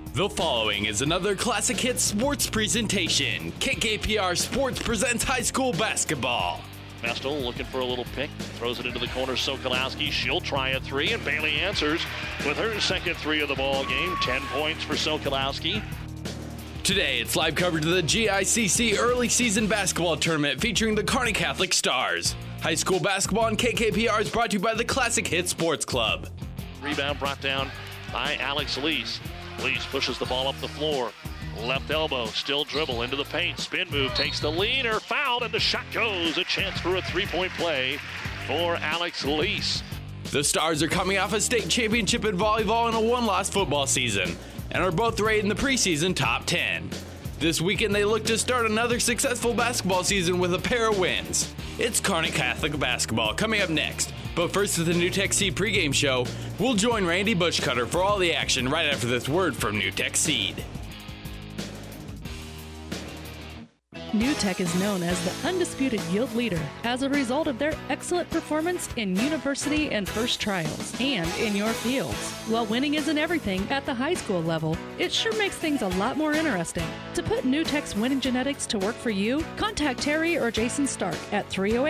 The following is another Classic Hits sports presentation. KKPR Sports presents high school basketball. Mestel looking for a little pick, throws it into the corner. Sokolowski, she'll try a three, and Bailey answers with her second three of the ball game. 10 points for Sokolowski. Today, it's live coverage of the GICC early season basketball tournament featuring the Kearney Catholic Stars. High school basketball on KKPR is brought to you by the Classic Hits Sports Club. Rebound brought down by Alex Lease. Lease pushes the ball up the floor. Left elbow, still dribble into the paint. Spin move, takes the lead, or fouled, and the shot goes. A chance for a three-point play for Alex Lease. The Stars are coming off a state championship in volleyball and a one-loss football season, and are both rated in the preseason top 10. This weekend, they look to start another successful basketball season with a pair of wins. It's Kearney Catholic basketball coming up next. But first, with the New Tech Seed pregame show, we'll join Randy Bushcutter for all the action right after this word from New Tech Seed. New Tech is known as the undisputed yield leader as a result of their excellent performance in university and first trials and in your fields. While winning isn't everything at the high school level, it sure makes things a lot more interesting. To put New Tech's winning genetics to work for you, contact Terry or Jason Stark at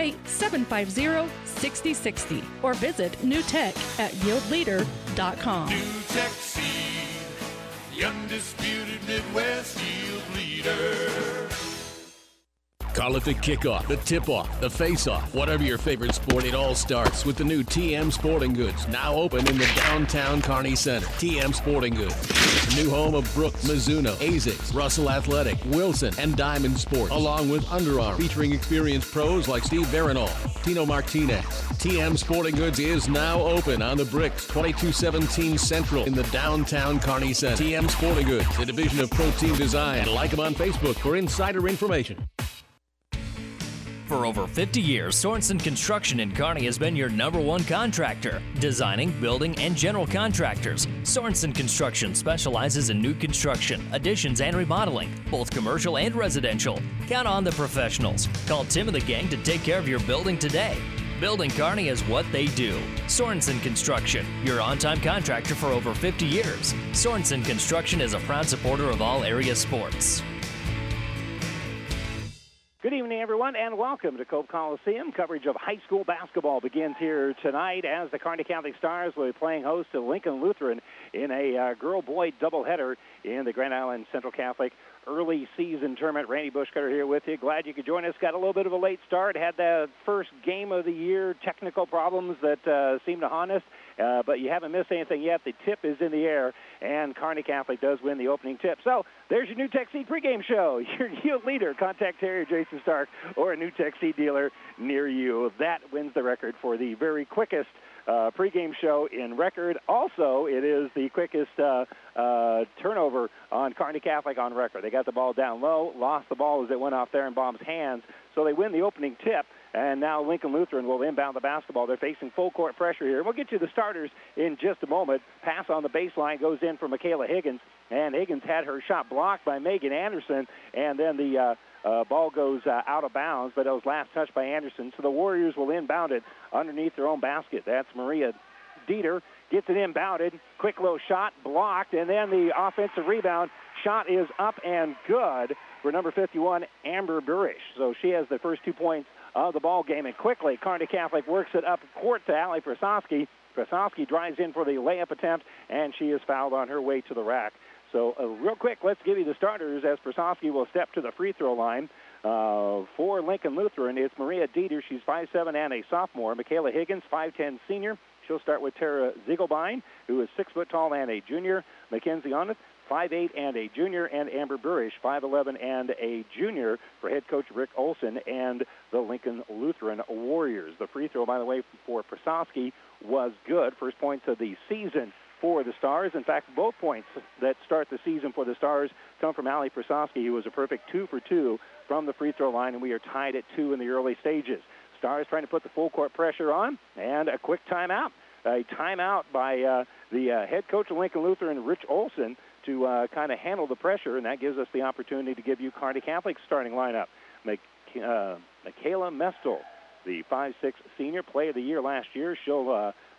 308-750-6060 or visit newtech at yieldleader.com. New Tech Seed, the undisputed Midwest yield leader. Call it the kickoff, the tip-off, the face-off, whatever your favorite sport, it all starts with the new TM Sporting Goods, now open in the downtown Kearney Center. TM Sporting Goods, new home of Brooks, Mizuno, ASICS, Russell Athletic, Wilson, and Diamond Sports, along with Under Armour, featuring experienced pros like Steve Veronal, Tino Martinez. TM Sporting Goods is now open on the Bricks, 2217 Central in the downtown Kearney Center. TM Sporting Goods, a division of Pro Team Design. Like them on Facebook for insider information. For over 50 years, Sorensen Construction in Kearney has been your #1 contractor. Designing, building, and general contractors. Sorensen Construction specializes in new construction, additions, and remodeling, both commercial and residential. Count on the professionals. Call Tim and the gang to take care of your building today. Building Kearney is what they do. Sorensen Construction, your on-time contractor for over 50 years. Sorensen Construction is a proud supporter of all area sports. Good evening, everyone, and welcome to Cope Coliseum. Coverage of high school basketball begins here tonight as the Kearney Catholic Stars will be playing host to Lincoln Lutheran in a girl-boy doubleheader in the Grand Island Central Catholic early season tournament. Randy Bushcutter here with you. Glad you could join us. Got a little bit of a late start. Had the first game of the year, technical problems that seem to haunt us. But you haven't missed anything yet. The tip is in the air, and Kearney Catholic does win the opening tip. So there's your New Tech Seed pregame show. Your yield leader, contact Terry or Jason Stark or a New Tech Seed dealer near you. That wins the record for the very quickest pregame show in record. Also, it is the quickest turnover on Kearney Catholic on record. They got the ball down low, lost the ball as it went off Therenbaum's hands, so they win the opening tip. And now Lincoln Lutheran will inbound the basketball. They're facing full court pressure here. We'll get you the starters in just a moment. Pass on the baseline goes in for Michaela Higgins, and Higgins had her shot blocked by Megan Anderson, and then the ball goes out of bounds, but it was last touched by Anderson. So the Warriors will inbound it underneath their own basket. That's Maria Dieter. Gets it inbounded. Quick little shot, blocked, and then the offensive rebound. Shot is up and good for number 51, Amber Burish. So she has the first 2 points of the ball game, and quickly Kearney Catholic works it up court to Allie Prasowski. Prasowski drives in for the layup attempt, and she is fouled on her way to the rack. So real quick, let's give you the starters as Prasowski will step to the free throw line. For Lincoln Lutheran, it's Maria Dieter. She's 5'7" and a sophomore. Michaela Higgins, 5'10" senior. She'll start with Tara Ziegelbein, who is 6 foot tall and a junior. Mackenzie Oneth, 5'8" and a junior, and Amber Burish, 5'11" and a junior for head coach Rick Olson and the Lincoln Lutheran Warriors. The free throw, by the way, for Prasowski was good. First points of the season for the Stars. In fact, both points that start the season for the Stars come from Allie Prasowski, who was a perfect 2 for 2 from the free throw line, and we are tied at 2 in the early stages. Stars trying to put the full court pressure on, and a quick timeout. A timeout by the head coach of Lincoln Lutheran, Rich Olson, to kind of handle the pressure, and that gives us the opportunity to give you Kearney Catholic's starting lineup. Michaela Mestel, the 5'6" senior, player of the year last year. She'll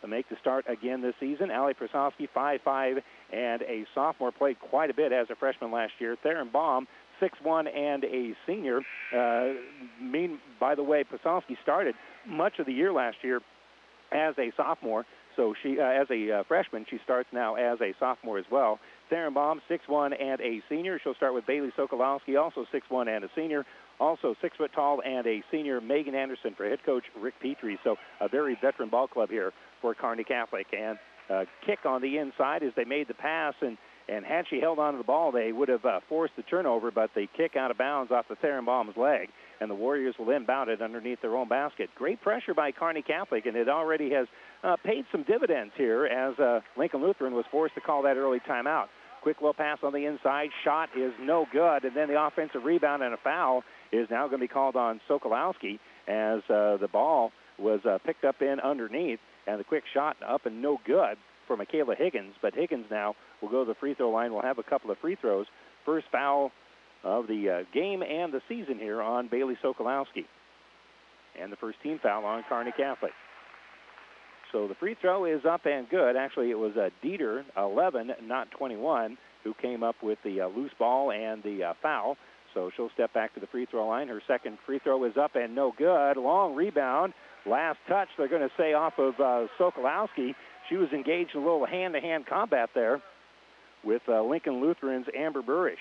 make the start again this season. Allie Prasowski, 5'5", and a sophomore, played quite a bit as a freshman last year. Theron Baum, 6'1", and a senior. By the way, Prasowski started much of the year last year as a sophomore. So she, as a freshman, she starts now as a sophomore as well. Theron Baum, 6'1", and a senior. She'll start with Bailey Sokolowski, also 6'1", and a senior. Also 6 foot tall and a senior, Megan Anderson, for head coach Rick Petrie. So a very veteran ball club here for Kearney Catholic. And kick on the inside as they made the pass. And had she held on to the ball, they would have forced the turnover, but they kick out of bounds off the Theron Baum's leg. And the Warriors will inbound it underneath their own basket. Great pressure by Kearney Catholic, and it already has paid some dividends here as Lincoln Lutheran was forced to call that early timeout. Quick low pass on the inside. Shot is no good. And then the offensive rebound and a foul is now going to be called on Sokolowski as the ball was picked up in underneath. And the quick shot up and no good for Michaela Higgins. But Higgins now will go to the free throw line. We'll have a couple of free throws. First foul of the game and the season here on Bailey Sokolowski. And the first team foul on Kearney Catholic. So the free throw is up and good. Actually, it was Dieter, 11, not 21, who came up with the loose ball and the foul. So she'll step back to the free throw line. Her second free throw is up and no good. Long rebound. Last touch, they're going to say, off of Sokolowski. She was engaged in a little hand-to-hand combat there with Lincoln Lutheran's Amber Burish.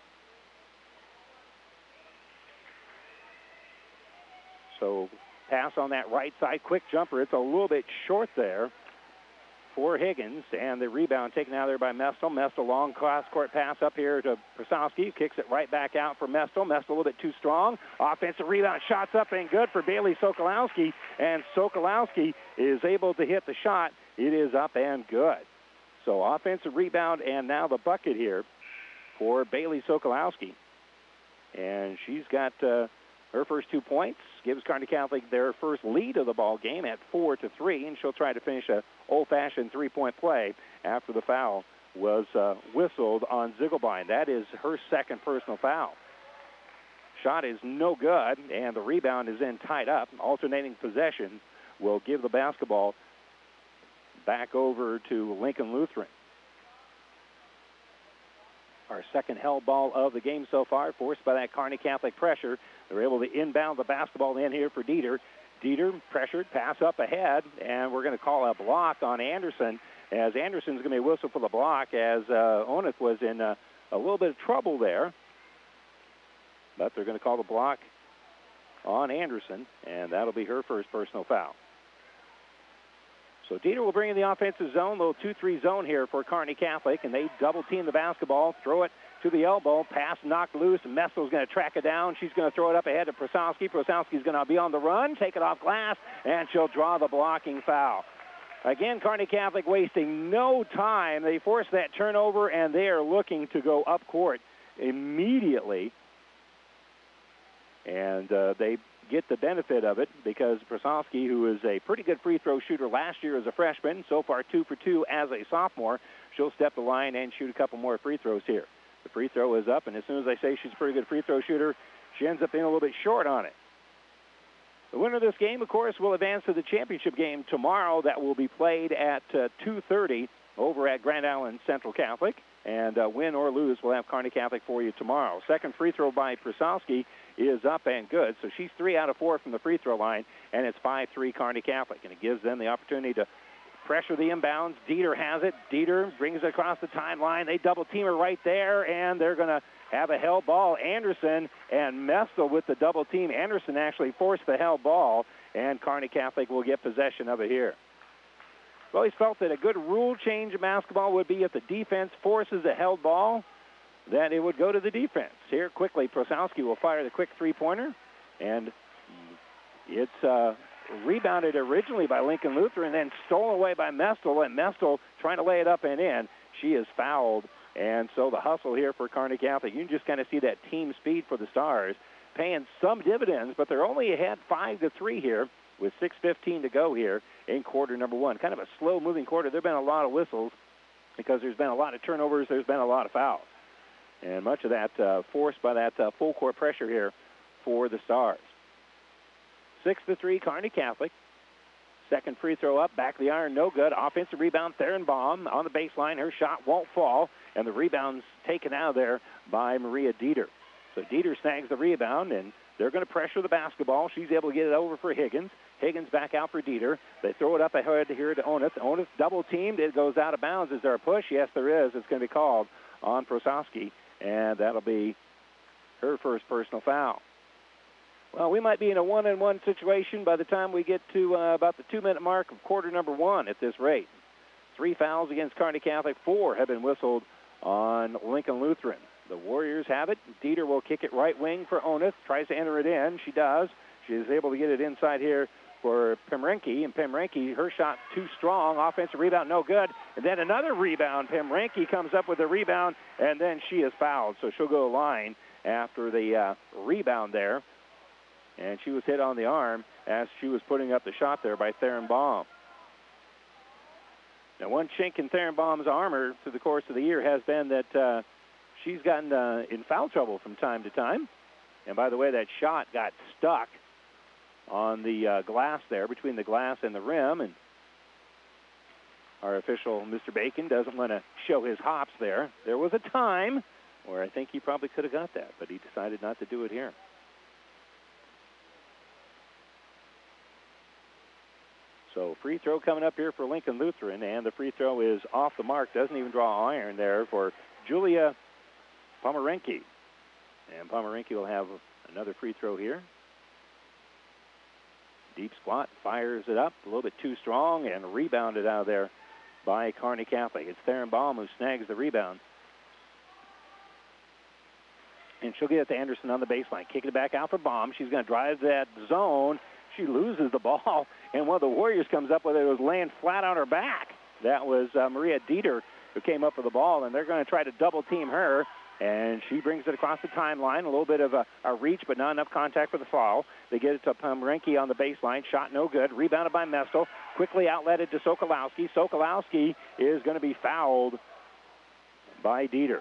So pass on that right side, quick jumper. It's a little bit short there for Higgins, and the rebound taken out there by Mestel. Mestel, long cross-court pass up here to Prasowski, kicks it right back out for Mestel. Mestel a little bit too strong. Offensive rebound, shots up and good for Bailey Sokolowski, and Sokolowski is able to hit the shot. It is up and good. So offensive rebound, and now the bucket here for Bailey Sokolowski. And she's got her first 2 points, gives Kearney Catholic their first lead of the ball game at 4-3, and she'll try to finish a old-fashioned three-point play after the foul was whistled on Ziegelbein. That is her second personal foul. Shot is no good, and the rebound is then tied up. Alternating possession will give the basketball back over to Lincoln Lutheran. Our second held ball of the game so far, forced by that Kearney Catholic pressure. They're able to inbound the basketball in here for Dieter. Dieter pressured, pass up ahead, and we're going to call a block on Anderson, as Anderson's going to be whistled for the block, as Oneth was in a little bit of trouble there. But they're going to call the block on Anderson, and that'll be her first personal foul. So Dieter will bring in the offensive zone, little 2-3 zone here for Kearney Catholic, and they double-team the basketball, throw it to the elbow, pass knocked loose, and Mestel's going to track it down. She's going to throw it up ahead to Prasowski. Prasowski's going to be on the run, take it off glass, and she'll draw the blocking foul. Again, Kearney Catholic wasting no time. They force that turnover, and they are looking to go up court immediately. And they get the benefit of it because Prasowski, who is a pretty good free throw shooter last year as a freshman, so far 2 for 2 as a sophomore, she'll step the line and shoot a couple more free throws here. The free throw is up, and as soon as I say she's a pretty good free throw shooter, she ends up being a little bit short on it. The winner of this game, of course, will advance to the championship game tomorrow. That will be played at 2:30 over at Grand Island Central Catholic. And win or lose, we'll have Kearney Catholic for you tomorrow. Second free throw by Prasowski is up and good. So she's 3 out of 4 from the free throw line, and it's 5-3 Kearney Catholic. And it gives them the opportunity to pressure the inbounds. Dieter has it. Dieter brings it across the timeline. They double team her right there, and they're going to have a held ball. Anderson and Mestel with the double team. Anderson actually forced the held ball, and Kearney Catholic will get possession of it here. I've always felt that a good rule change in basketball would be if the defense forces a held ball, that it would go to the defense. Here, quickly, Prasowski will fire the quick three-pointer, and it's rebounded originally by Lincoln Lutheran, then stolen away by Mestel, and Mestel trying to lay it up and in. She is fouled, and so the hustle here for Kearney Catholic. You can just kind of see that team speed for the Stars paying some dividends, but they're only ahead 5-3 here with 6:15 to go here in quarter number one. Kind of a slow-moving quarter. There have been a lot of whistles because there's been a lot of turnovers. There's been a lot of fouls. And much of that forced by that full-court pressure here for the Stars. 6-3 Kearney Catholic. Second free throw up, back of the iron, no good. Offensive rebound, Theron Baum on the baseline. Her shot won't fall, and the rebound's taken out of there by Maria Dieter. So Dieter snags the rebound, and they're going to pressure the basketball. She's able to get it over for Higgins. Higgins back out for Dieter. They throw it up ahead here to Oneth. Oneth double-teamed. It goes out of bounds. Is there a push? Yes, there is. It's going to be called on Prosowski, and that'll be her first personal foul. Well, we might be in a one-on-one situation by the time we get to about the 2-minute mark of quarter number 1 at this rate. 3 fouls against Kearney Catholic. 4 have been whistled on Lincoln Lutheran. The Warriors have it. Dieter will kick it right wing for Oneth. Tries to enter it in. She does. She is able to get it inside here for Pemrenke. And Pemrenke, her shot too strong. Offensive rebound, no good. And then another rebound. Pemrenke comes up with a rebound, and then she is fouled. So she'll go to the line after the rebound there. And she was hit on the arm as she was putting up the shot there by Theron Baum. Now, one chink in Theron Baum's armor through the course of the year has been that she's gotten in foul trouble from time to time. And by the way, that shot got stuck on the glass there, between the glass and the rim. And our official, Mr. Bacon, doesn't want to show his hops there. There was a time where I think he probably could have got that, but he decided not to do it here. So free throw coming up here for Lincoln Lutheran, and the free throw is off the mark. Doesn't even draw iron there for Julia Pomerenke. And Pomerenke will have another free throw here. Deep squat, fires it up a little bit too strong, and rebounded out of there by Kearney Catholic. It's Theron Baum who snags the rebound. And she'll get it to Anderson on the baseline. Kicking it back out for Baum. She's going to drive that zone. She loses the ball, and one of the Warriors comes up with it. It was laying flat on her back. That was Maria Dieter who came up with the ball, and they're going to try to double-team her, and she brings it across the timeline. A little bit of a reach, but not enough contact for the foul. They get it to Pomerenke on the baseline. Shot no good. Rebounded by Mestel. Quickly outletted to Sokolowski. Sokolowski is going to be fouled by Dieter.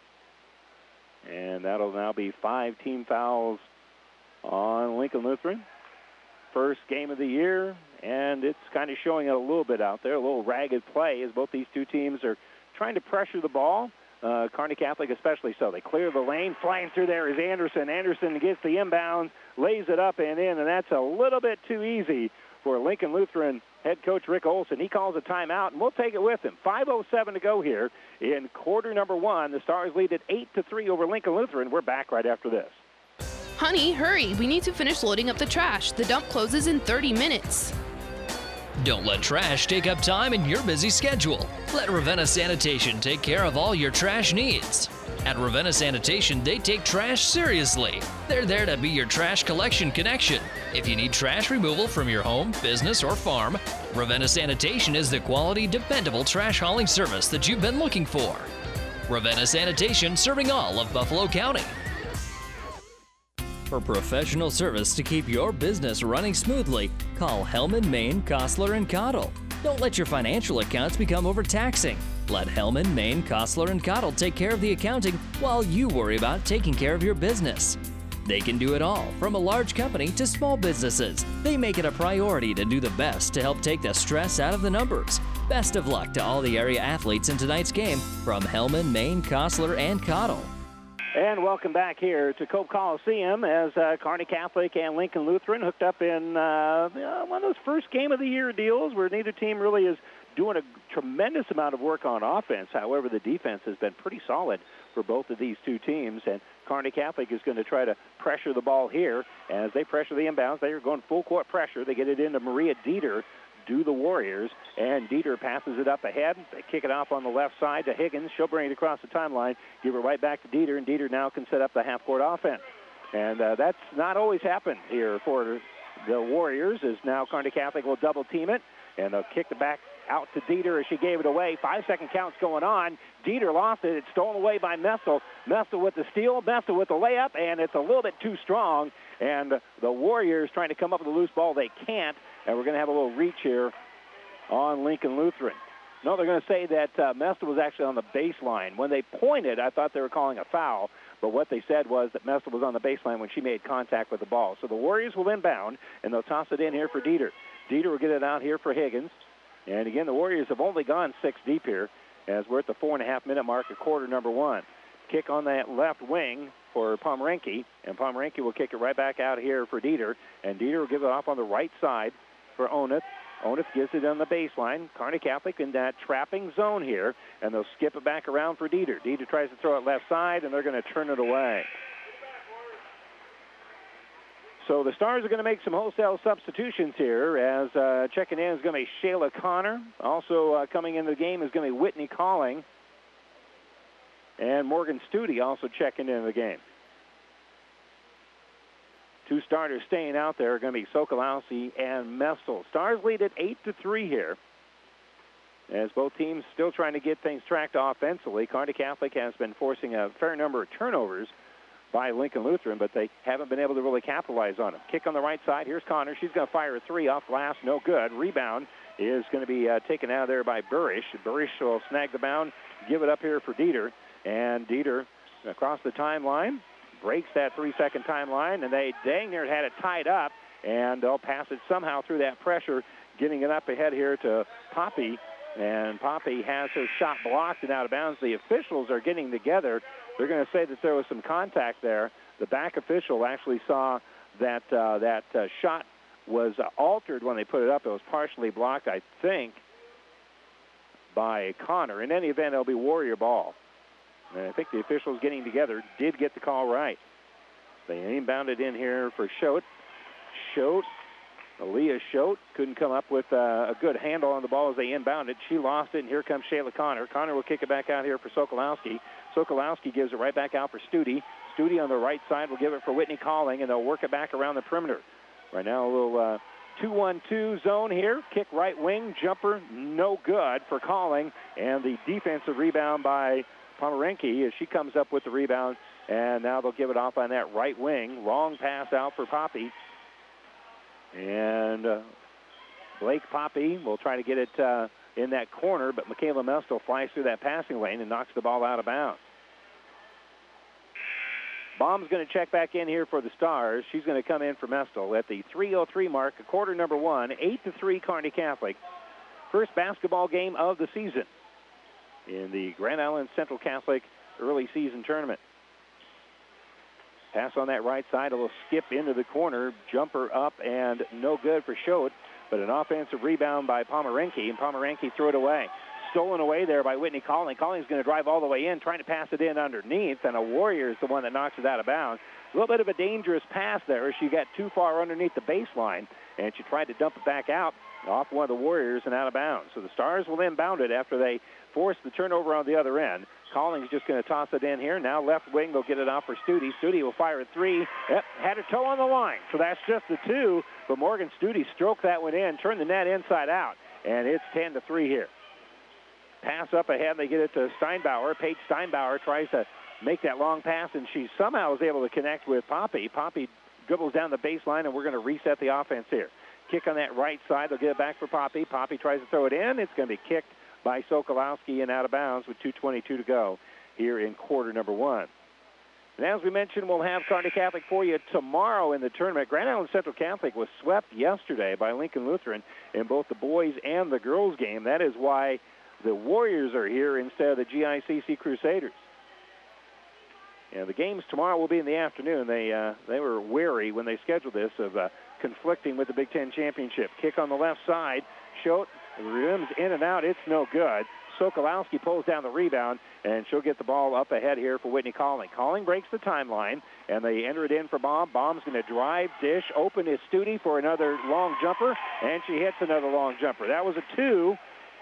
And that'll now be 5 team fouls on Lincoln Lutheran. First game of the year, and it's kind of showing it a little bit out there, a little ragged play as both these two teams are trying to pressure the ball. Kearney Catholic especially so. They clear the lane. Flying through there is Anderson. Anderson gets the inbounds, lays it up and in, and that's a little bit too easy for Lincoln Lutheran head coach Rick Olson. He calls a timeout, and we'll take it with him. 5:07 to go here in quarter number 1. The Stars lead at 8-3 over Lincoln Lutheran. We're back right after this. Honey, hurry. We need to finish loading up the trash. The dump closes in 30 minutes. Don't let trash take up time in your busy schedule. Let Ravenna Sanitation take care of all your trash needs. At Ravenna Sanitation, they take trash seriously. They're there to be your trash collection connection. If you need trash removal from your home, business, or farm, Ravenna Sanitation is the quality, dependable trash hauling service that you've been looking for. Ravenna Sanitation, serving all of Buffalo County. For professional service to keep your business running smoothly, call Hellman, Maine, Kostler, and Cottle. Don't let your financial accounts become overtaxing. Let Hellman, Maine, Kostler, and Cottle take care of the accounting while you worry about taking care of your business. They can do it all, from a large company to small businesses. They make it a priority to do the best to help take the stress out of the numbers. Best of luck to all the area athletes in tonight's game from Hellman, Maine, Kostler, and Cottle. And welcome back here to Cope Coliseum as Kearney Catholic and Lincoln Lutheran hooked up in one of those first game of the year deals where neither team really is doing a tremendous amount of work on offense. However, the defense has been pretty solid for both of these two teams, and Kearney Catholic is going to try to pressure the ball here. As they pressure the inbounds, they are going full court pressure. They get it into Maria Dieter, do the Warriors, and Dieter passes it up ahead. They kick it off on the left side to Higgins. She'll bring it across the timeline, give it right back to Dieter, and Dieter now can set up the half-court offense. And that's not always happened here for the Warriors, as now Kearney Catholic will double-team it, and they'll kick it back out to Dieter as she gave it away. 5-second count's going on. Dieter lost it. It's stolen away by Mestel. Mestel with the steal, Mestel with the layup, and it's a little bit too strong. And the Warriors trying to come up with a loose ball. They can't, and we're going to have a little reach here on Lincoln Lutheran. No, they're going to say that Mestel was actually on the baseline. When they pointed, I thought they were calling a foul, but what they said was that Mestel was on the baseline when she made contact with the ball. So the Warriors will inbound, and they'll toss it in here for Dieter. Dieter will get it out here for Higgins. And again, the Warriors have only gone 6 deep here as we're at the 4.5-minute mark of quarter number 1. Kick on that left wing for Pomeranke, and Pomeranke will kick it right back out here for Dieter, and Dieter will give it off on the right side for Oneth. Oneth gives it on the baseline. Kearney Catholic in that trapping zone here, and they'll skip it back around for Dieter. Dieter tries to throw it left side, and they're going to turn it away. So the Stars are going to make some wholesale substitutions here, as checking in is going to be Shayla Connor. Also coming into the game is going to be Whitney Calling. And Morgan Studi also checking into the game. 2 starters staying out there are going to be Sokolowski and Messel. Stars lead at 8-3 here, as both teams still trying to get things tracked offensively. Kearney Catholic has been forcing a fair number of turnovers by Lincoln Lutheran, but they haven't been able to really capitalize on them. Kick on the right side. Here's Connor. She's going to fire a 3 off glass. No good. Rebound is going to be taken out of there by Burish. Burish will snag the bound, give it up here for Dieter. And Dieter across the timeline breaks that 3-second timeline, and they dang near had it tied up, and they'll pass it somehow through that pressure, getting it up ahead here to Poppy. And Poppy has her shot blocked and out of bounds. The officials are getting together. They're going to say that there was some contact there. The back official actually saw that shot was altered when they put it up. It was partially blocked, I think, by Connor. In any event, it'll be Warrior ball. And I think the officials getting together did get the call right. They inbounded in here for Schote. Aaliyah Schote couldn't come up with a good handle on the ball as they inbounded. She lost it, and here comes Shayla Connor. Connor will kick it back out here for Sokolowski. Sokolowski gives it right back out for Studi. Studi on the right side will give it for Whitney Calling, and they'll work it back around the perimeter. Right now, a little 2-1-2 zone here. Kick right wing, jumper, no good for Calling, and the defensive rebound by Pomeranke as she comes up with the rebound, and now they'll give it off on that right wing. Long pass out for Poppy. And Blake Poppy will try to get it in that corner, but Michaela Mestel flies through that passing lane and knocks the ball out of bounds. Baum's going to check back in here for the Stars. She's going to come in for Mestel at the 3:03 mark, quarter number 1, 8-3 Kearney Catholic. First basketball game of the season in the Grand Island Central Catholic early season tournament. Pass on that right side, a little skip into the corner, jumper up and no good for Schote, but an offensive rebound by Pomeranke, and Pomeranke threw it away. Stolen away there by Whitney Calling. Calling's going to drive all the way in, trying to pass it in underneath, and a Warrior is the one that knocks it out of bounds. A little bit of a dangerous pass there. She got too far underneath the baseline, and she tried to dump it back out off one of the Warriors and out of bounds. So the Stars will inbound it after they force the turnover on the other end. Calling's just going to toss it in here. Now left wing, they'll get it off for Studi. Studi will fire a 3. Yep, had her toe on the line. So that's just the 2. But Morgan Studi stroked that one in, turned the net inside out, and it's 10-3 here. Pass up ahead. They get it to Steinbauer. Paige Steinbauer tries to make that long pass, and she somehow is able to connect with Poppy. Poppy dribbles down the baseline, and we're going to reset the offense here. Kick on that right side. They'll get it back for Poppy. Poppy tries to throw it in. It's going to be kicked by Sokolowski and out of bounds with 2:22 to go here in quarter number 1. And as we mentioned, we'll have Kearney Catholic for you tomorrow in the tournament. Grand Island Central Catholic was swept yesterday by Lincoln Lutheran in both the boys and the girls game. That is why the Warriors are here instead of the GICC Crusaders. And the games tomorrow will be in the afternoon. They were wary when they scheduled this of conflicting with the Big Ten Championship. Kick on the left side. Schote rims in and out. It's no good. Sokolowski pulls down the rebound, and she'll get the ball up ahead here for Whitney Calling. Calling breaks the timeline, and they enter it in for Baum. Baum's going to drive, dish, open is Studi for another long jumper, and she hits another long jumper. That was a 2,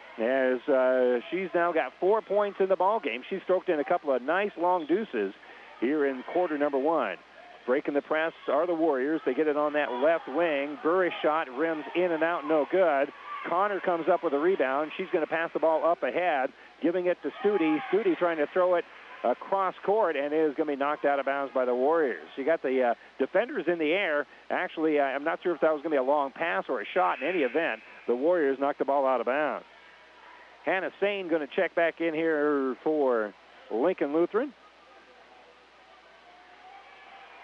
as she's now got 4 points in the ball game. She stroked in a couple of nice long deuces here in quarter number 1. Breaking the press are the Warriors. They get it on that left wing. Burris shot rims in and out, no good. Connor comes up with a rebound. She's going to pass the ball up ahead, giving it to Studi. Studi trying to throw it across court, and it is going to be knocked out of bounds by the Warriors. You got the defenders in the air. Actually, I'm not sure if that was going to be a long pass or a shot. In any event, the Warriors knocked the ball out of bounds. Hannah Sane going to check back in here for Lincoln Lutheran.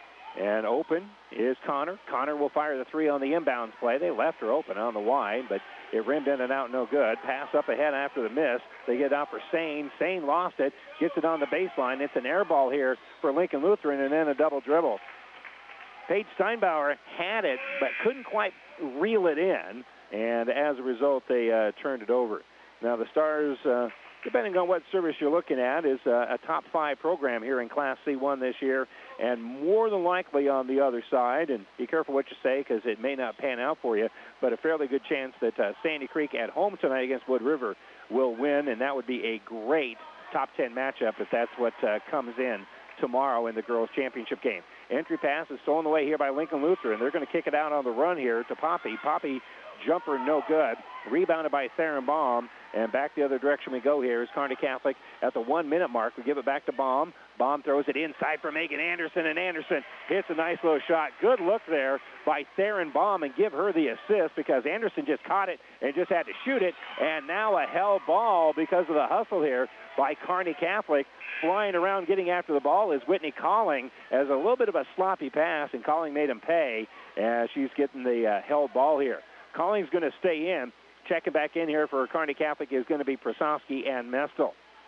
And open is Connor. Connor will fire the three on the inbounds play. They left her open on the wide, but it rimmed in and out, no good. Pass up ahead after the miss. They get out for Sane. Sane lost it, gets it on the baseline. It's an air ball here for Lincoln Lutheran, and then a double dribble. Paige Steinbauer had it, but couldn't quite reel it in, and as a result, they turned it over. Now the Stars, depending on what service you're looking at, is a top 5 program here in Class C1 this year, and more than likely on the other side, and be careful what you say because it may not pan out for you, but a fairly good chance that Sandy Creek at home tonight against Wood River will win, and that would be a great top 10 matchup if that's what comes in tomorrow in the girls' championship game. Entry pass is stolen away here by Lincoln Lutheran. They're going to kick it out on the run here to Poppy. Poppy jumper no good. Rebounded by Theron Baum. And back the other direction we go here is Kearney Catholic at the 1-minute mark. We give it back to Baum. Baum throws it inside for Megan Anderson, and Anderson hits a nice little shot. Good look there by Theron Baum, and give her the assist because Anderson just caught it and just had to shoot it. And now a held ball because of the hustle here by Kearney Catholic. Flying around getting after the ball is Whitney Calling as a little bit of a sloppy pass, and Calling made him pay as she's getting the held ball here. Calling's going to stay in. Checking back in here for Kearney Catholic is going to be Prasowski and Mestel.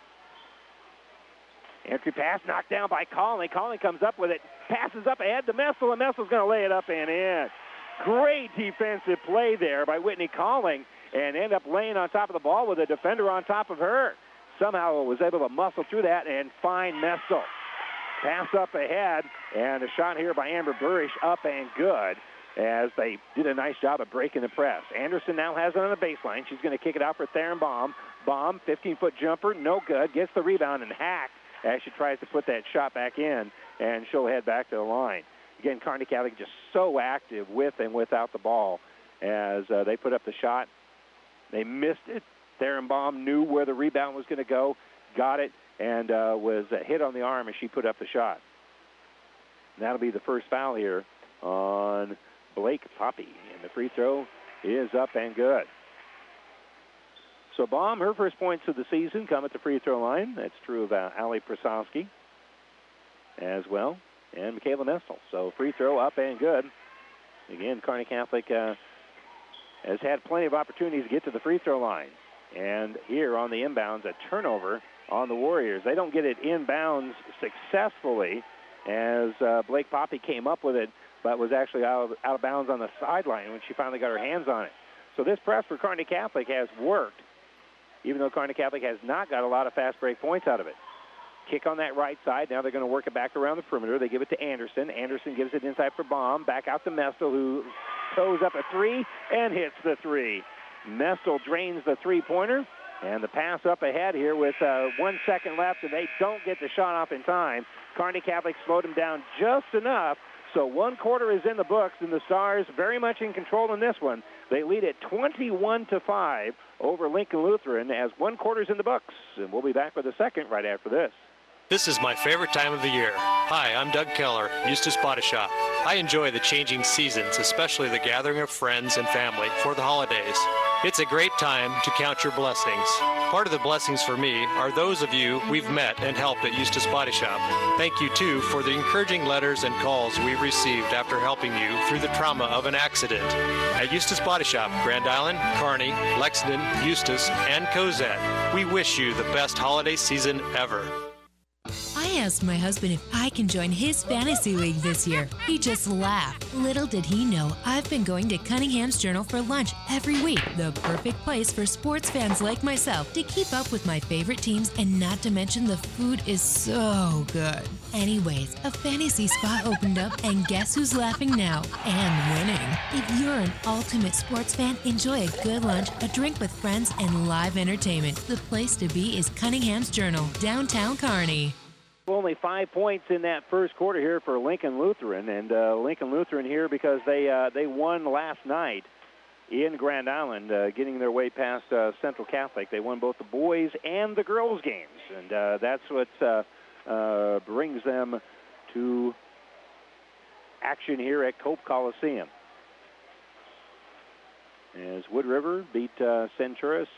Entry pass knocked down by Calling. Calling comes up with it, passes up ahead to Mestel, and Mestel's going to lay it up and in. Great defensive play there by Whitney Calling, and end up laying on top of the ball with a defender on top of her. Somehow was able to muscle through that and find Mestel. Pass up ahead, and a shot here by Amber Burish, up and good, as they did a nice job of breaking the press. Anderson now has it on the baseline. She's going to kick it out for Theron Baum. Baum, 15-foot jumper, no good. Gets the rebound and hacked as she tries to put that shot back in, and she'll head back to the line. Again, Kearney Catholic just so active with and without the ball as they put up the shot. They missed it. Theron Baum knew where the rebound was going to go, got it, and was hit on the arm as she put up the shot. And that'll be the first foul here on Blake Poppy, and the free throw is up and good. So Baum, her first points of the season come at the free throw line. That's true of Allie Prasowski as well, and Michaela Mestel. So free throw up and good. Again, Kearney Catholic has had plenty of opportunities to get to the free throw line. And here on the inbounds, a turnover on the Warriors. They don't get it inbounds successfully as Blake Poppy came up with it, but was actually out of bounds on the sideline when she finally got her hands on it. So this press for Kearney Catholic has worked, even though Kearney Catholic has not got a lot of fast break points out of it. Kick on that right side. Now they're going to work it back around the perimeter. They give it to Anderson. Anderson gives it inside for Baum. Back out to Mestel, who toes up a three and hits the three. Mestel drains the three-pointer, and the pass up ahead here with 1 second left, and they don't get the shot off in time. Kearney Catholic slowed them down just enough. So 1 quarter is in the books, and the Stars very much in control in this one. They lead it 21-5 over Lincoln Lutheran as 1 quarter's in the books. And we'll be back with a second right after this. This is my favorite time of the year. Hi, I'm Doug Keller, Eustace Body Shop. I enjoy the changing seasons, especially the gathering of friends and family for the holidays. It's a great time to count your blessings. Part of the blessings for me are those of you we've met and helped at Eustace Body Shop. Thank you, too, for the encouraging letters and calls we've received after helping you through the trauma of an accident. At Eustace Body Shop, Grand Island, Kearney, Lexington, Eustace, and Cozad, we wish you the best holiday season ever. I asked my husband if I can join his fantasy league this year. He just laughed. Little did he know I've been going to Cunningham's Journal for lunch every week, the perfect place for sports fans like myself to keep up with my favorite teams, and not to mention the food is so good. Anyways, a fantasy spot opened up, and guess who's laughing now and winning? If you're an ultimate sports fan, enjoy a good lunch, a drink with friends, and live entertainment. The place to be is Cunningham's Journal, downtown Kearney. Only 5 points in that first quarter here for Lincoln Lutheran, and Lincoln Lutheran here because they won last night in Grand Island, getting their way past Central Catholic. They won both the boys and the girls games, and that's what brings them to action here at Cope Coliseum. As Wood River beat Centura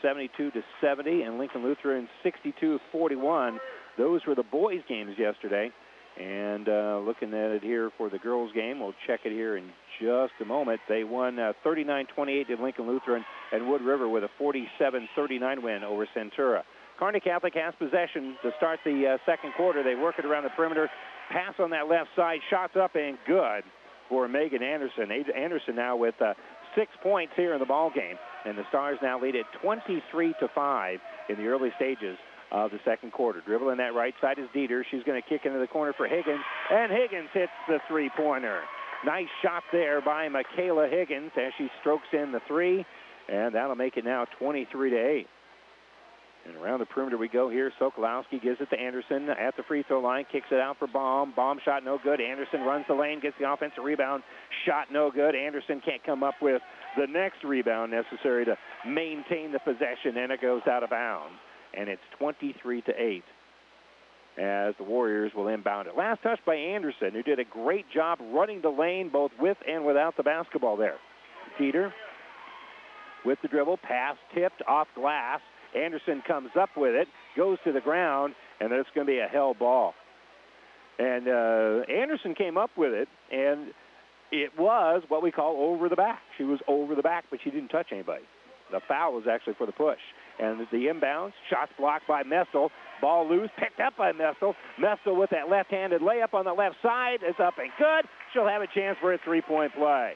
72-70 and Lincoln Lutheran 62-41. Those were the boys' games yesterday. And looking at it here for the girls' game, we'll check it here in just a moment. They won 39-28 at Lincoln Lutheran and Wood River with a 47-39 win over Centura. Kearney Catholic has possession to start the second quarter. They work it around the perimeter. Pass on that left side. Shots up and good for Megan Anderson. Anderson now with 6 points here in the ball game. And the Stars now lead at 23-5 in the early stages of the second quarter. Dribbling that right side is Dieter. She's going to kick into the corner for Higgins. And Higgins hits the three-pointer. Nice shot there by Michaela Higgins as she strokes in the three. And that'll make it now 23-8. And around the perimeter we go here. Sokolowski gives it to Anderson at the free throw line. Kicks it out for Baum. Baum shot no good. Anderson runs the lane, gets the offensive rebound. Shot no good. Anderson can't come up with the next rebound necessary to maintain the possession, and it goes out of bounds. And it's 23-8 as the Warriors will inbound it. Last touch by Anderson, who did a great job running the lane both with and without the basketball there. Dieter with the dribble. Pass tipped off glass. Anderson comes up with it, goes to the ground, and then it's going to be a held ball. And Anderson came up with it, and it was what we call over the back. She was over the back, but she didn't touch anybody. The foul was actually for the push. And the inbounds, shots blocked by Mestel. Ball loose, picked up by Mestel. Mestel with that left-handed layup on the left side. It's up and good. She'll have a chance for a three-point play.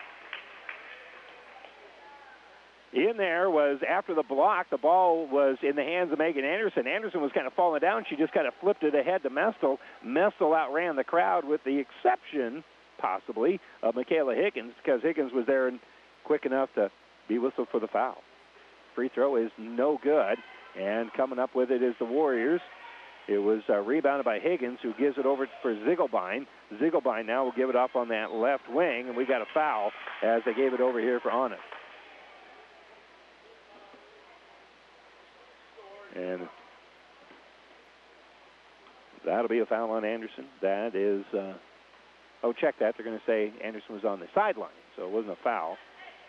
In there was, after the block, the ball was in the hands of Megan Anderson. Anderson was kind of falling down. She just kind of flipped it ahead to Mestel. Mestel outran the crowd with the exception, possibly, of Michaela Higgins, because Higgins was there and quick enough to be whistled for the foul. Free throw is no good, and coming up with it is the Warriors. It was rebounded by Higgins, who gives it over for Ziegelbein. Ziegelbein now will give it up on that left wing, and we got a foul as they gave it over here for Honest. And that'll be a foul on Anderson. That is, check that. They're going to say Anderson was on the sideline, so it wasn't a foul.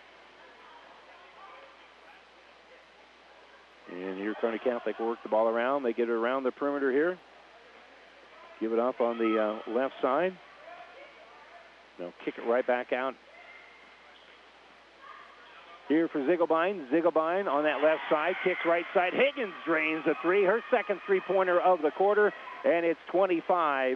And here Kearney Catholic will work the ball around. They get it around the perimeter here. Give it up on the left side. They'll kick it right back out here for Ziegelbein. Ziegelbein on that left side, kicks right side. Higgins drains the three, her second three-pointer of the quarter, and it's 25-15.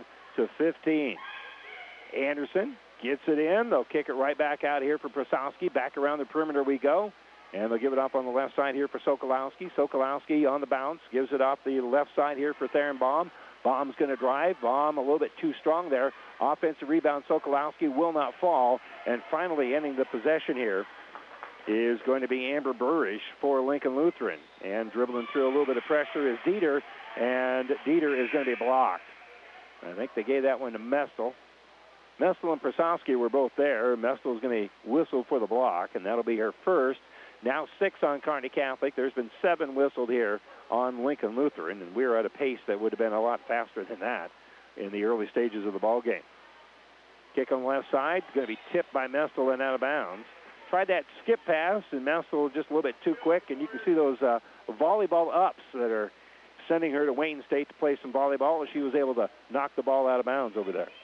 Anderson gets it in. They'll kick it right back out here for Prasowski. Back around the perimeter we go, and they'll give it up on the left side here for Sokolowski. Sokolowski on the bounce, gives it off the left side here for Theron Baum. Baum's going to drive. Baum a little bit too strong there. Offensive rebound, Sokolowski will not fall. And finally ending the possession here is going to be Amber Burrish for Lincoln Lutheran. And dribbling through a little bit of pressure is Dieter, and Dieter is going to be blocked. I think they gave that one to Mestel. Mestel and Prasowski were both there. Mestel is going to whistle for the block, and that'll be her first. Now 6 on Kearney Catholic. There's been 7 whistled here on Lincoln Lutheran, and we're at a pace that would have been a lot faster than that in the early stages of the ball game. Kick on the left side, going to be tipped by Mestel and out of bounds. Tried that skip pass, and Mestel just a little bit too quick, and you can see those volleyball ups that are sending her to Wayne State to play some volleyball, and she was able to knock the ball out of bounds over there.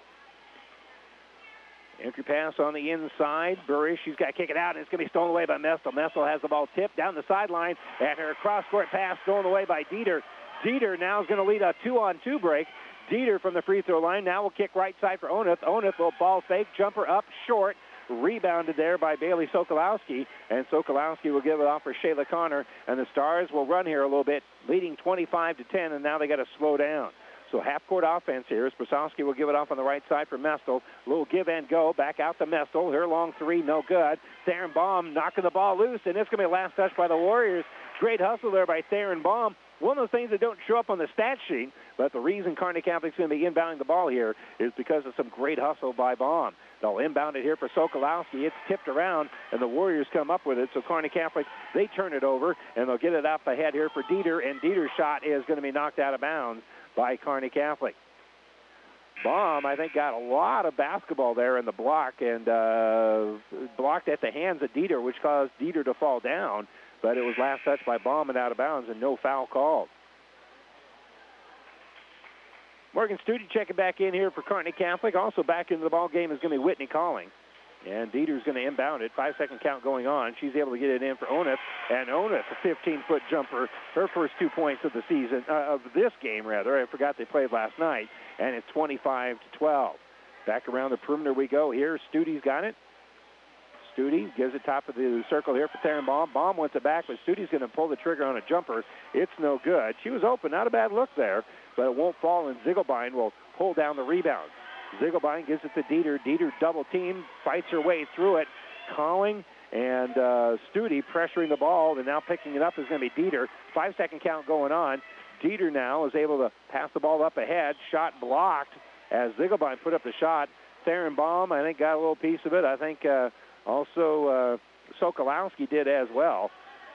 Entry pass on the inside. Burrish, she's got to kick it out, and it's going to be stolen away by Mestel. Mestel has the ball tipped down the sideline, and her cross-court pass stolen away by Dieter. Dieter now is going to lead a 2-on-2 break. Dieter from the free throw line now will kick right side for Oneth. Oneth will ball fake, jumper up short. Rebounded there by Bailey Sokolowski, and Sokolowski will give it off for Shayla Connor, and the Stars will run here a little bit, leading 25-10, and now they got to slow down. So half-court offense here as Prasowski will give it off on the right side for Mestel. A little give and go, back out to Mestel. Her long three, no good. Theron Baum knocking the ball loose, and it's going to be a last touch by the Warriors. Great hustle there by Theron Baum. One of the things that don't show up on the stat sheet, but the reason Kearney Catholic's going to be inbounding the ball here is because of some great hustle by Baum. They'll inbound it here for Sokolowski. It's tipped around, and the Warriors come up with it. So Kearney Catholic, they turn it over, and they'll get it up ahead here for Dieter, and Dieter's shot is going to be knocked out of bounds by Kearney Catholic. Baum, I think, got a lot of basketball there in the block, and blocked at the hands of Dieter, which caused Dieter to fall down. But it was last touched by Baum and out of bounds, and no foul called. Morgan Studi checking back in here for Kearney Catholic. Also back into the ball game is going to be Whitney Calling. And Dieter's going to inbound it. 5-second count going on. She's able to get it in for Onif. And Onif, a 15-foot jumper, her first 2 points of the season, of this game, rather. I forgot they played last night. And it's 25-12. Back around the perimeter we go here. Studi's got it. Studi gives it top of the circle here for Theron Baum. Baum wants it back, but Studi's going to pull the trigger on a jumper. It's no good. She was open. Not a bad look there, but it won't fall, and Ziegelbein will pull down the rebound. Ziegelbein gives it to Dieter. Dieter double team, fights her way through it. Calling and Studi pressuring the ball, and now picking it up is going to be Dieter. 5-second count going on. Dieter now is able to pass the ball up ahead. Shot blocked as Ziegelbein put up the shot. Theron Baum, I think, got a little piece of it. I think also Sokolowski did as well.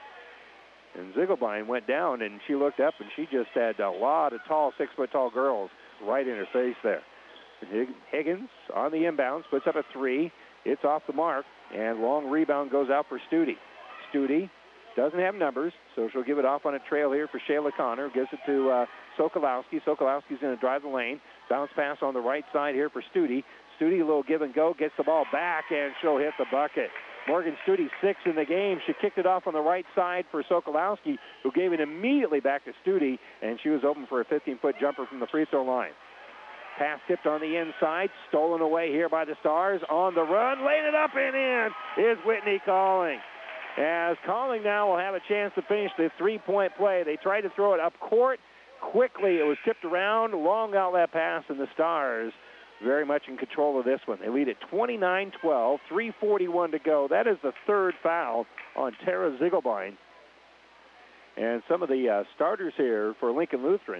And Ziegelbein went down, and she looked up, and she just had a lot of tall, 6-foot-tall girls right in her face there. Higgins on the inbounds, puts up a three. It's off the mark, and long rebound goes out for Studi. Studi doesn't have numbers, so she'll give it off on a trail here for Shayla Connor. Gives it to Sokolowski. Sokolowski's going to drive the lane. Bounce pass on the right side here for Studi. Studi, a little give and go, gets the ball back, and she'll hit the bucket. Morgan Studi, 6 in the game. She kicked it off on the right side for Sokolowski, who gave it immediately back to Studi, and she was open for a 15-foot jumper from the free throw line. Pass tipped on the inside, stolen away here by the Stars. On the run, laid it up and in is Whitney Calling. As Calling now will have a chance to finish the three-point play. They tried to throw it up court. Quickly, it was tipped around, long outlet pass, and the Stars very much in control of this one. They lead at 29-12, 3:41 to go. That is the third foul on Tara Ziegelbein. And some of the starters here for Lincoln Lutheran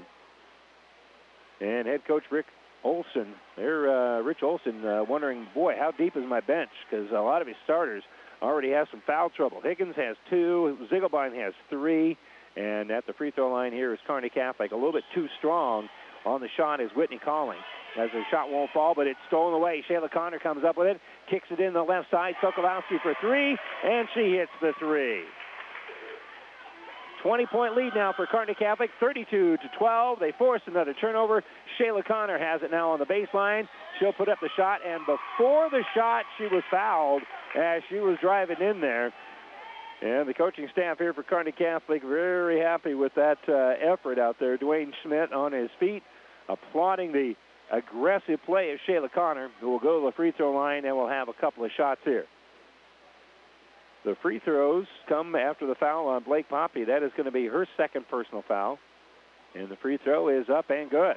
and head coach Rick Olson. Rich Olson wondering, boy, how deep is my bench? Because a lot of his starters already have some foul trouble. Higgins has 2, Ziegelbein has 3, and at the free throw line here is Kearney Catholic. A little bit too strong on the shot is Whitney Calling. As the shot won't fall, but it's stolen away. Shayla Connor comes up with it, kicks it in the left side. Sokolowski for 3, and she hits the 3. 20-point lead now for Kearney Catholic, 32-12. They force another turnover. Shayla Connor has it now on the baseline. She'll put up the shot, and before the shot, she was fouled as she was driving in there. And the coaching staff here for Kearney Catholic very happy with that effort out there. Dwayne Schmidt on his feet, applauding the aggressive play of Shayla Connor, who will go to the free throw line and will have a couple of shots here. The free throws come after the foul on Blake Poppy. That is going to be her second personal foul. And the free throw is up and good.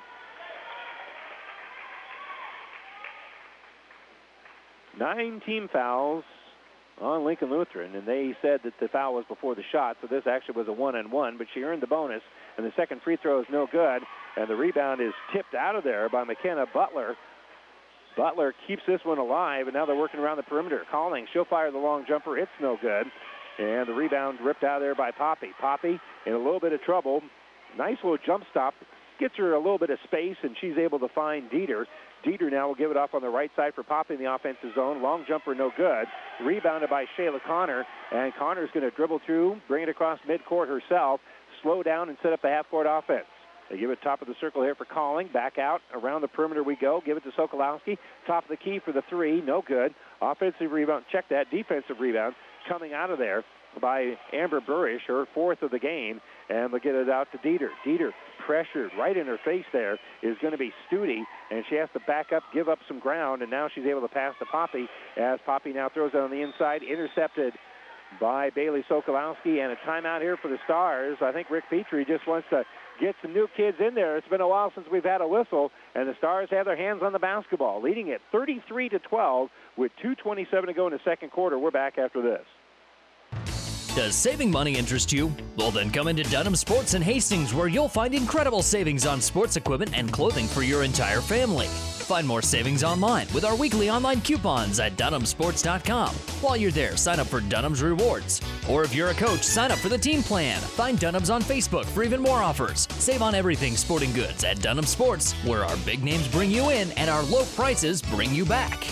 9 team fouls on Lincoln Lutheran, and they said that the foul was before the shot, so this actually was a 1-and-1, but she earned the bonus, and the second free throw is no good, and the rebound is tipped out of there by McKenna Butler. Butler keeps this one alive, and now they're working around the perimeter. Calling, she'll fire the long jumper. It's no good, and the rebound ripped out of there by Poppy. Poppy in a little bit of trouble. Nice little jump stop. Gets her a little bit of space, and she's able to find Dieter. Dieter now will give it off on the right side for Poppy in the offensive zone. Long jumper, no good. Rebounded by Shayla Connor, and Connor's going to dribble through, bring it across midcourt herself, slow down and set up a half-court offense. They give it top of the circle here for Calling. Back out. Around the perimeter we go. Give it to Sokolowski. Top of the key for the 3. No good. Offensive rebound. Check that. Defensive rebound coming out of there by Amber Burrish, her 4th of the game. And we'll get it out to Dieter. Dieter pressured right in her face there is going to be Studi, and she has to back up, give up some ground, and now she's able to pass to Poppy as Poppy now throws it on the inside. Intercepted by Bailey Sokolowski, and a timeout here for the Stars. I think Rick Petrie just wants to get some new kids in there. It's been a while since we've had a whistle, and the Stars have their hands on the basketball, leading it 33-12 with 2:27 to go in the second quarter. We're back after this. Does saving money interest you? Well, then come into Dunham Sports in Hastings, where you'll find incredible savings on sports equipment and clothing for your entire family. Find more savings online with our weekly online coupons at dunhamsports.com. While you're there, sign up for Dunham's Rewards. Or if you're a coach, sign up for the team plan. Find Dunham's on Facebook for even more offers. Save on everything sporting goods at Dunham Sports, where our big names bring you in and our low prices bring you back.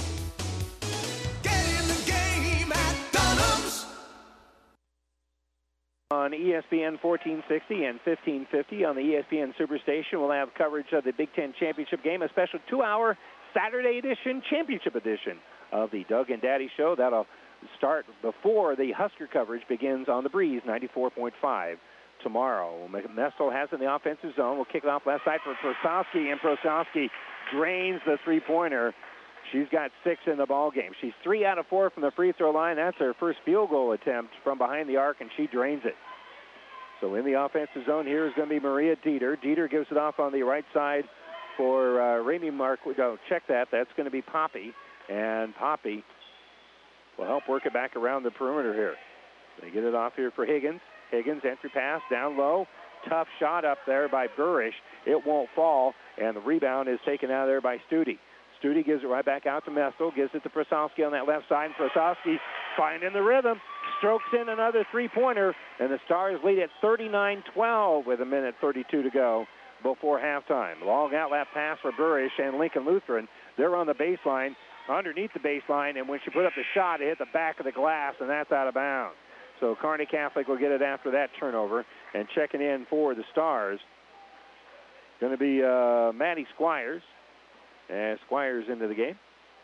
on ESPN 1460 and 1550 on the ESPN Superstation. We'll have coverage of the Big Ten Championship game, a special 2-hour Saturday edition, championship edition of the Doug and Daddy Show. That'll start before the Husker coverage begins on the Breeze 94.5 tomorrow. Mestel has it in the offensive zone. We'll kick it off left side for Prosowski, and Prosowski drains the three-pointer. She's got 6 in the ball game. She's 3 out of 4 from the free throw line. That's her first field goal attempt from behind the arc, and she drains it. So in the offensive zone here is going to be Maria Dieter. Dieter gives it off on the right side for Ramey Mark. No, check that. That's going to be Poppy, and Poppy will help work it back around the perimeter here. They get it off here for Higgins. Higgins, entry pass, down low. Tough shot up there by Burish. It won't fall, and the rebound is taken out of there by Studi. Studi gives it right back out to Mestel, gives it to Prosowski on that left side. Prosowski finding the rhythm, strokes in another three-pointer, and the Stars lead at 39-12 with 1:32 to go before halftime. Long outlet pass for Burish and Lincoln Lutheran. They're on the baseline, underneath the baseline, and when she put up the shot, it hit the back of the glass, and that's out of bounds. So Kearney Catholic will get it after that turnover, and checking in for the Stars going to be Maddie Squires. And Squires into the game.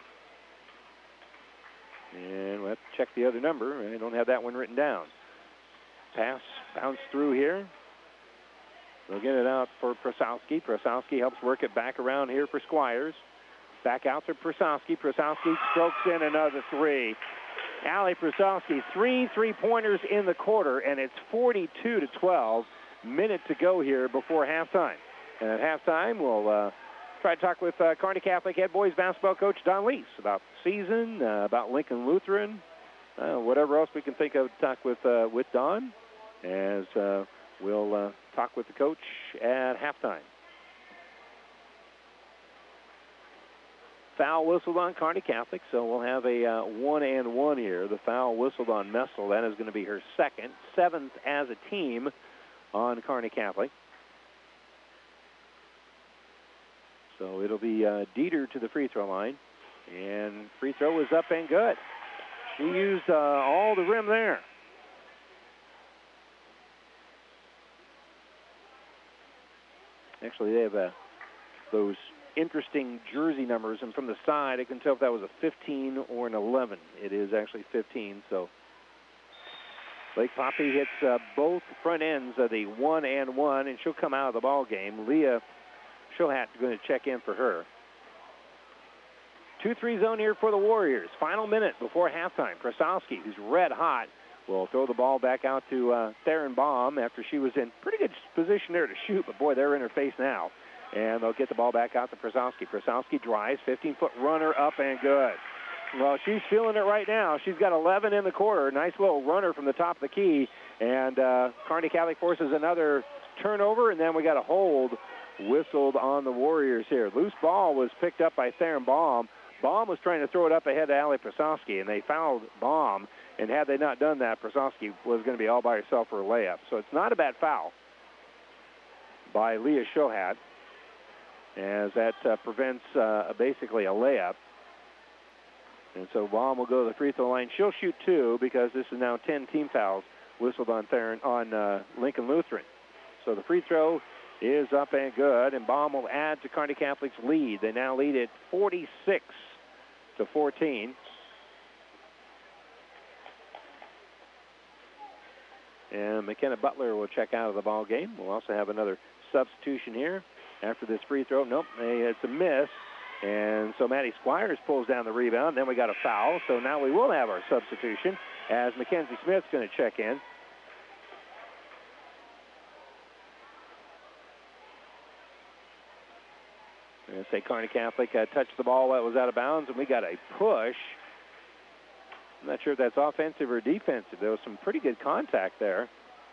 And we'll have to check the other number. I don't have that one written down. Pass, bounce through here. They'll get it out for Prosowski. Prosowski helps work it back around here for Squires. Back out to Prosowski. Prosowski strokes in another 3. Allie Prosowski, 3 3-pointers in the quarter, and it's 42-12. Minute to go here before halftime. And at halftime, we'll try to talk with Kearney Catholic head boys basketball coach Don Lees about the season, about Lincoln Lutheran, whatever else we can think of to talk with Don, as we'll talk with the coach at halftime. Foul whistled on Kearney Catholic, so we'll have a 1-and-1 here. The foul whistled on Mestel. That is going to be her second, 7th as a team on Kearney Catholic. So it'll be Dieter to the free throw line. And free throw is up and good. She used all the rim there. Actually, they have those interesting jersey numbers, and from the side, I can tell if that was a 15 or an 11. It is actually 15, so Blake Poppy hits both front ends of the 1-and-1, and she'll come out of the ball game. Leah Shohat going to check in for her. 2-3 zone here for the Warriors. Final minute before halftime. Prosowski, who's red hot, will throw the ball back out to Theron Baum after she was in pretty good position there to shoot, but boy, they're in her face now. And they'll get the ball back out to Prosowski. Prosowski drives, 15-foot runner up and good. Well, she's feeling it right now. She's got 11 in the quarter. Nice little runner from the top of the key. And Kearney Catholic forces another turnover, and then we got a hold whistled on the Warriors here. Loose ball was picked up by Theron Baum. Baum was trying to throw it up ahead to Allie Prosowski, and they fouled Baum. And had they not done that, Prosowski was going to be all by herself for a layup. So it's not a bad foul by Leah Shohat, as that prevents basically a layup. And so Baum will go to the free throw line. She'll shoot 2 because this is now 10 team fouls whistled on Lincoln Lutheran. So the free throw is up and good, and Baum will add to Kearney Catholic's lead. They now lead at 46-14. And McKenna Butler will check out of the ball game. We'll also have another substitution here after this free throw. Nope, it's a miss. And so Maddie Squires pulls down the rebound. Then we got a foul. So now we will have our substitution as Mackenzie Smith's going to check in. And say Kearney Catholic touched the ball that was out of bounds, and we got a push. I'm not sure if that's offensive or defensive. There was some pretty good contact there.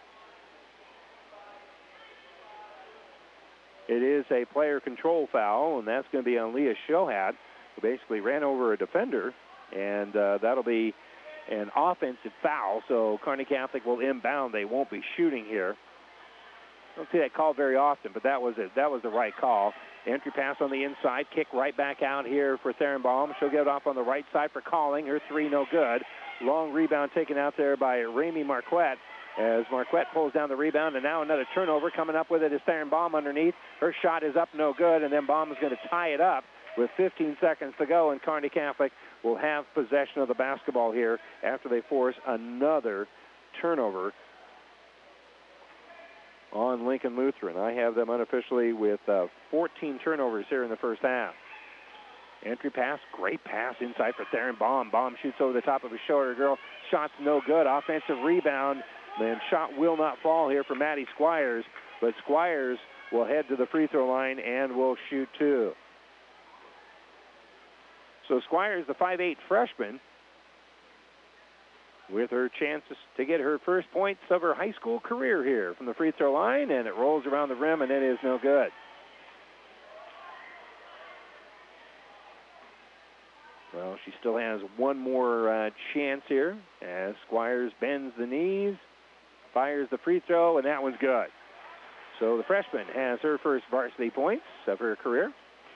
It is a player control foul, and that's going to be on Leah Shohat, who basically ran over a defender, and that'll be an offensive foul. So Kearney Catholic will inbound. They won't be shooting here. Don't see that call very often, but that was it. That was the right call. Entry pass on the inside, kick right back out here for Theron Baum. She'll get it off on the right side for Calling. Her 3 no good. Long rebound taken out there by Ramey Marquette. as Marquette pulls down the rebound, and now another turnover. Coming up with it is Theron Baum underneath. Her shot is up, no good, and then Baum is going to tie it up with 15 seconds to go, and Kearney Catholic will have possession of the basketball here after they force another turnover on Lincoln Lutheran. I have them unofficially with 14 turnovers here in the first half. Entry pass, great pass inside for Theron Baum. Baum shoots over the top of a shorter girl. Shot's no good. Offensive rebound. Then shot will not fall here for Maddie Squires, but Squires will head to the free throw line and will shoot two. So Squires, the 5'8" freshman, with her chances to get her first points of her high school career here from the free throw line, and it rolls around the rim, and it is no good. Well, she still has one more chance here as Squires bends the knees, fires the free throw, and that one's good. So the freshman has her first varsity points of her career.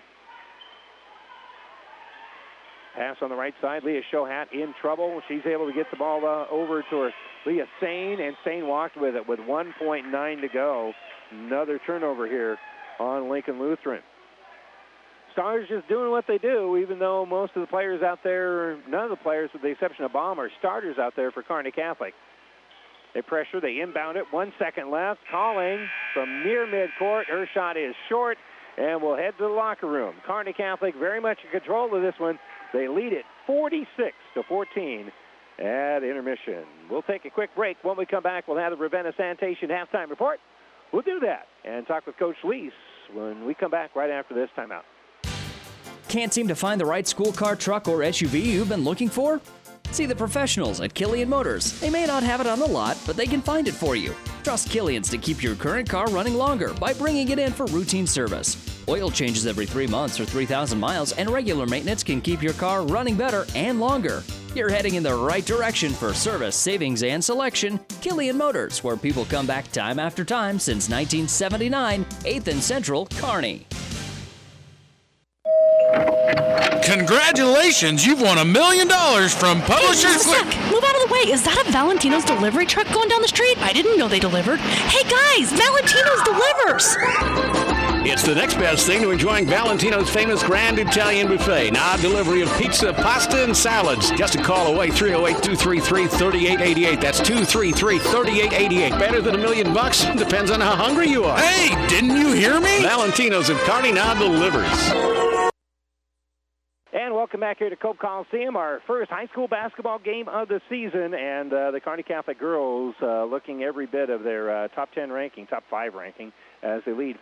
Pass on the right side. Leah Shohat in trouble. She's able to get the ball over to her. Leah Sane, and Sane walked with it with 1.9 to go. Another turnover here on Lincoln Lutheran. Stars just doing what they do, even though most of the players out there, none of the players with the exception of Baum, are starters out there for Kearney Catholic. They pressure, they inbound it. 1 second left. Calling from near midcourt. Her shot is short, and we'll head to the locker room. Kearney Catholic very much in control of this one. They lead it 46-14 at intermission. We'll take a quick break. When we come back, we'll have the Ravenna Sanitation halftime report. We'll do that and talk with Coach Lease when we come back right after this timeout. Can't seem to find the right school car, truck, or SUV you've been looking for? See the professionals at Killian Motors. They may not have it on the lot, but they can find it for you. Trust Killian's to keep your current car running longer by bringing it in for routine service. Oil changes every 3 months or 3,000 miles, and regular maintenance can keep your car running better and longer. You're heading in the right direction for service, savings, and selection. Killian Motors, where people come back time after time since 1979, 8th and Central, Kearney. Congratulations, you've won $1 million from Publishers Clearing. Move out of the way. Is that a Valentino's delivery truck going down the street? I didn't know they delivered. Hey guys, Valentino's delivers. It's the next best thing to enjoying Valentino's famous Grand Italian Buffet. Now delivery of pizza, pasta, and salads. Just a call away, 308-233-3888. That's 233-3888. Better than $1 million? Depends on how hungry you are. Hey, didn't you hear me? Valentino's of Kearney now delivers. And welcome back here to Cope Coliseum, our first high school basketball game of the season. And the Kearney Catholic girls looking every bit of their top 10 ranking, top 5 ranking, as they lead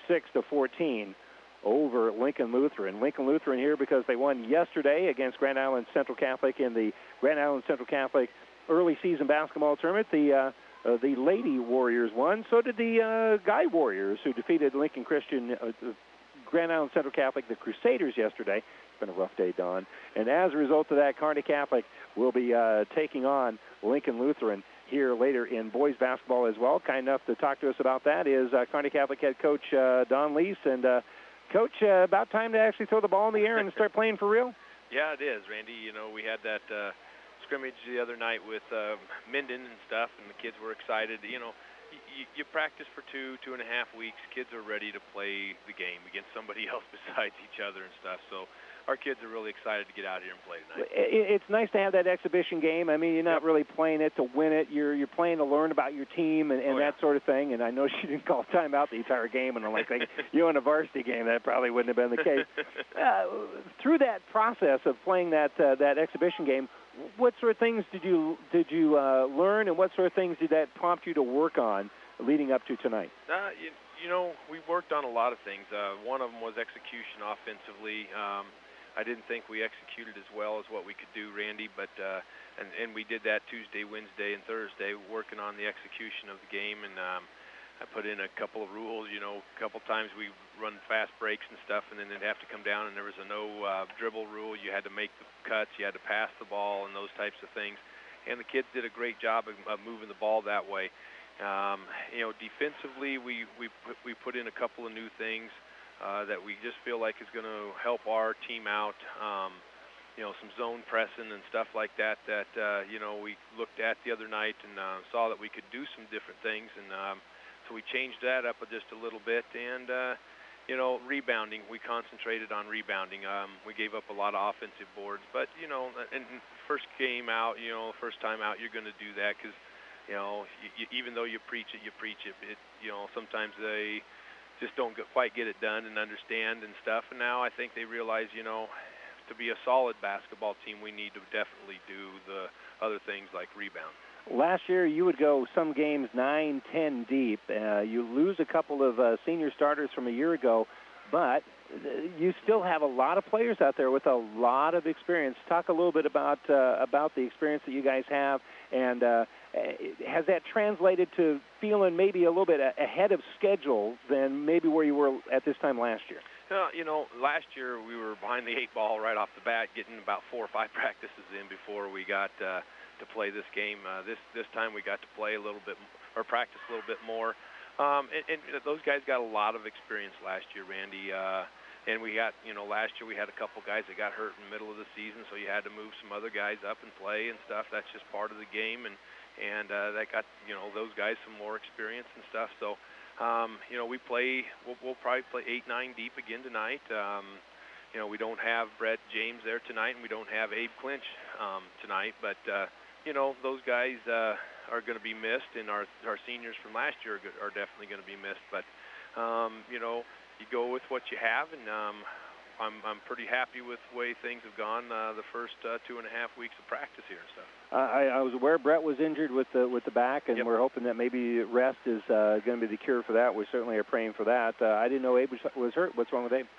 46-14 over Lincoln Lutheran. Lincoln Lutheran here because they won yesterday against Grand Island Central Catholic in the Grand Island Central Catholic early season basketball tournament. The Lady Warriors won. So did the Guy Warriors, who defeated Lincoln Christian, Grand Island Central Catholic, the Crusaders, yesterday. It's been a rough day, Don. And as a result of that, Kearney Catholic will be taking on Lincoln Lutheran here later in boys basketball as well. Kind enough to talk to us about that is Kearney Catholic head coach Don Lease. And, Coach, about time to actually throw the ball in the air and start playing for real? Yeah, it is, Randy. You know, we had that scrimmage the other night with Minden and stuff, and the kids were excited. You know, you practice for 2.5 weeks. Kids are ready to play the game against somebody else besides each other and stuff. So our kids are really excited to get out here and play tonight. It's nice to have that exhibition game. I mean, you're not really playing it to win it. You're playing to learn about your team and that sort of thing. And I know she didn't call timeout the entire game. And I'm like, you in a varsity game, that probably wouldn't have been the case. Through that process of playing that exhibition game, what sort of things did you learn, and what sort of things did that prompt you to work on leading up to tonight? You know, we worked on a lot of things. One of them was execution offensively. I didn't think we executed as well as what we could do, Randy, but and we did that Tuesday, Wednesday, and Thursday, working on the execution of the game. And I put in a couple of rules. You know, a couple times we run fast breaks and stuff, and then they'd have to come down, and there was a no dribble rule. You had to make the cuts, you had to pass the ball, and those types of things. And the kids did a great job of moving the ball that way. You know, defensively, we put in a couple of new things that we just feel like is going to help our team out. some zone pressing and stuff like that we looked at the other night and saw that we could do some different things, and so we changed that up just a little bit. And rebounding, we concentrated on rebounding. We gave up a lot of offensive boards, but and first game out, first time out, you're going to do that because even though you preach it. Sometimes they just don't quite get it done and understand and stuff. And now I think they realize, to be a solid basketball team, we need to definitely do the other things like rebound. Last year, you would go some games 9, 10 deep. You lose a couple of senior starters from a year ago, but you still have a lot of players out there with a lot of experience. Talk a little bit about the experience that you guys have, and has that translated to feeling maybe a little bit ahead of schedule than maybe where you were at this time last year? Last year we were behind the 8 ball right off the bat, getting about 4 or 5 practices in before we got to play this game. This time we got to play a little bit or practice a little bit more. And those guys got a lot of experience last year, Randy. And we got, last year we had a couple guys that got hurt in the middle of the season, so you had to move some other guys up and play and stuff. That's just part of the game, and that got, those guys some more experience and stuff. So, we'll probably play 8, 9 deep again tonight. We don't have Brett James there tonight, and we don't have Abe Clinch tonight, but, those guys are going to be missed, and our seniors from last year are definitely going to be missed. But, you go with what you have, and I'm pretty happy with the way things have gone the first 2.5 weeks of practice here and stuff. I was aware Brett was injured with the back, and Yep. we're hoping that maybe rest is going to be the cure for that. We certainly are praying for that. I didn't know Abe was hurt. What's wrong with Abe?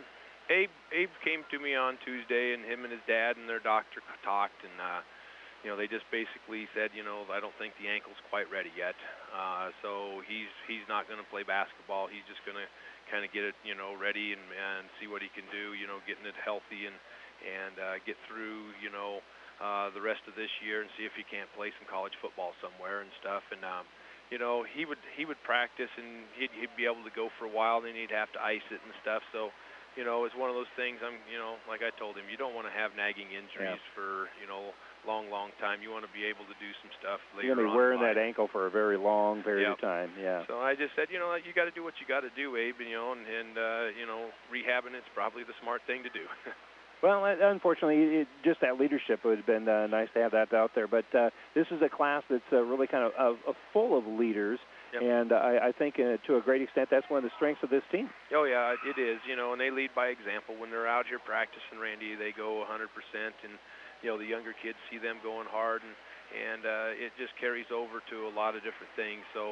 Abe came to me on Tuesday, and him and his dad and their doctor talked, and they just basically said, I don't think the ankle's quite ready yet. So he's not going to play basketball. He's just going to kind of get it, ready and see what he can do, getting it healthy and get through, the rest of this year and see if he can't play some college football somewhere and stuff. And, he would practice, and he'd be able to go for a while, then he'd have to ice it and stuff. So, it's one of those things, like I told him, you don't want to have nagging injuries for, long time. You want to be able to do some stuff later on. You're going to be wearing that ankle for a very long period of time, yeah. So I just said, you got to do what you got to do, Abe, and rehabbing it's probably the smart thing to do. Well, unfortunately, just that leadership would have been nice to have that out there. But this is a class that's really kind of full of leaders, Yep. and I think to a great extent that's one of the strengths of this team. Oh, yeah, it is, and they lead by example. When they're out here practicing, Randy, they go 100%, and the younger kids see them going hard, and it just carries over to a lot of different things. So,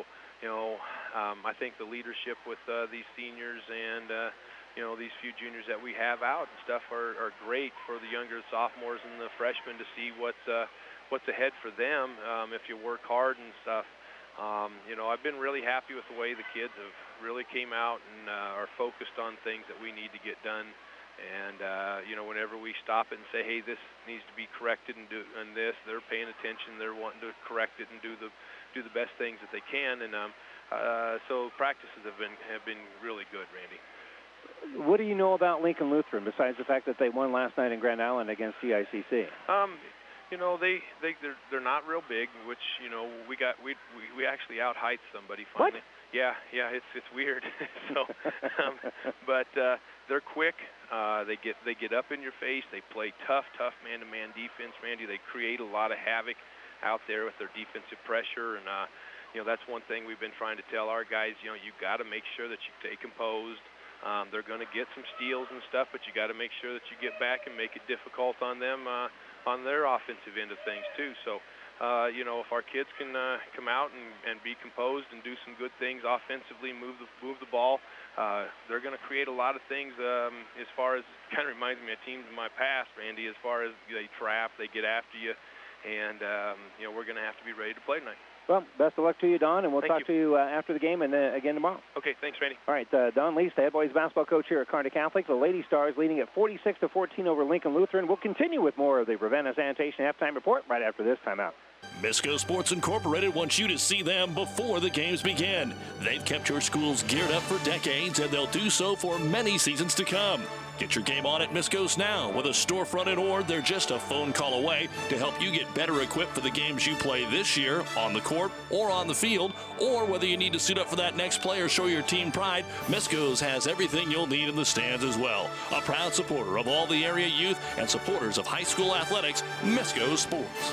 I think the leadership with these seniors and, these few juniors that we have out and stuff are great for the younger sophomores and the freshmen to see what's ahead for them if you work hard and stuff. I've been really happy with the way the kids have really came out and are focused on things that we need to get done. And, whenever we stop it and say, hey, this needs to be corrected and this, they're paying attention. They're wanting to correct it and do the best things that they can. And so practices have been really good, Randy. What do you know about Lincoln Lutheran besides the fact that they won last night in Grand Island against GICC? They're not real big, which we actually out height somebody finally. What? Yeah, it's weird. So, but they're quick. They get up in your face. They play tough man-to-man defense, Randy. They create a lot of havoc out there with their defensive pressure, and that's one thing we've been trying to tell our guys. You got to make sure that you stay composed. They're going to get some steals and stuff, but you got to make sure that you get back and make it difficult on them on their offensive end of things too. So, if our kids can come out and be composed and do some good things offensively, move the ball, they're going to create a lot of things. As far as kind of reminds me of teams in my past, Randy. As far as they trap, they get after you, and we're going to have to be ready to play tonight. Well, best of luck to you, Don, and we'll Thank talk to you after the game and again tomorrow. Okay, thanks, Randy. All right, Don Lease, the head boys basketball coach here at Kearney Catholic. The Lady Stars leading at 46-14 over Lincoln Lutheran. We'll continue with more of the Ravenna Sanitation halftime report right after this timeout. Misco Sports Incorporated wants you to see them before the games begin. They've kept your schools geared up for decades, and they'll do so for many seasons to come. Get your game on at Misco's now. With a storefront in Ord, they're just a phone call away to help you get better equipped for the games you play this year on the court or on the field, or whether you need to suit up for that next play or show your team pride, Misco's has everything you'll need in the stands as well. A proud supporter of all the area youth and supporters of high school athletics, Misco's Sports.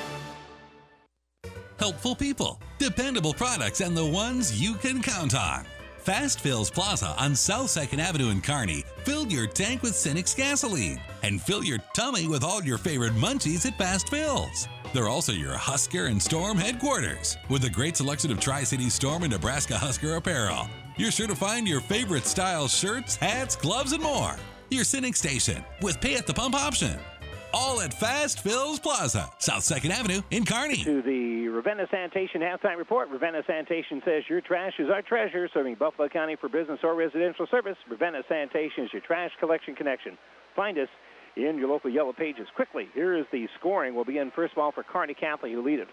Helpful people, dependable products, and the ones you can count on. Fast Fills Plaza on South 2nd Avenue in Kearney filled your tank with Cinex gasoline and fill your tummy with all your favorite munchies at Fast Fills. They're also your Husker and Storm headquarters with a great selection of Tri-City Storm and Nebraska Husker apparel. You're sure to find your favorite style shirts, hats, gloves, and more. Your Cinex station with pay at the pump option. All at Fast Fills Plaza, South 2nd Avenue in Kearney. To the Ravenna Sanitation Halftime Report. Ravenna Sanitation says your trash is our treasure, serving Buffalo County for business or residential service. Ravenna Sanitation is your trash collection connection. Find us in your local Yellow Pages. Quickly, here is the scoring. We'll begin first of all for Kearney Catholic, who lead at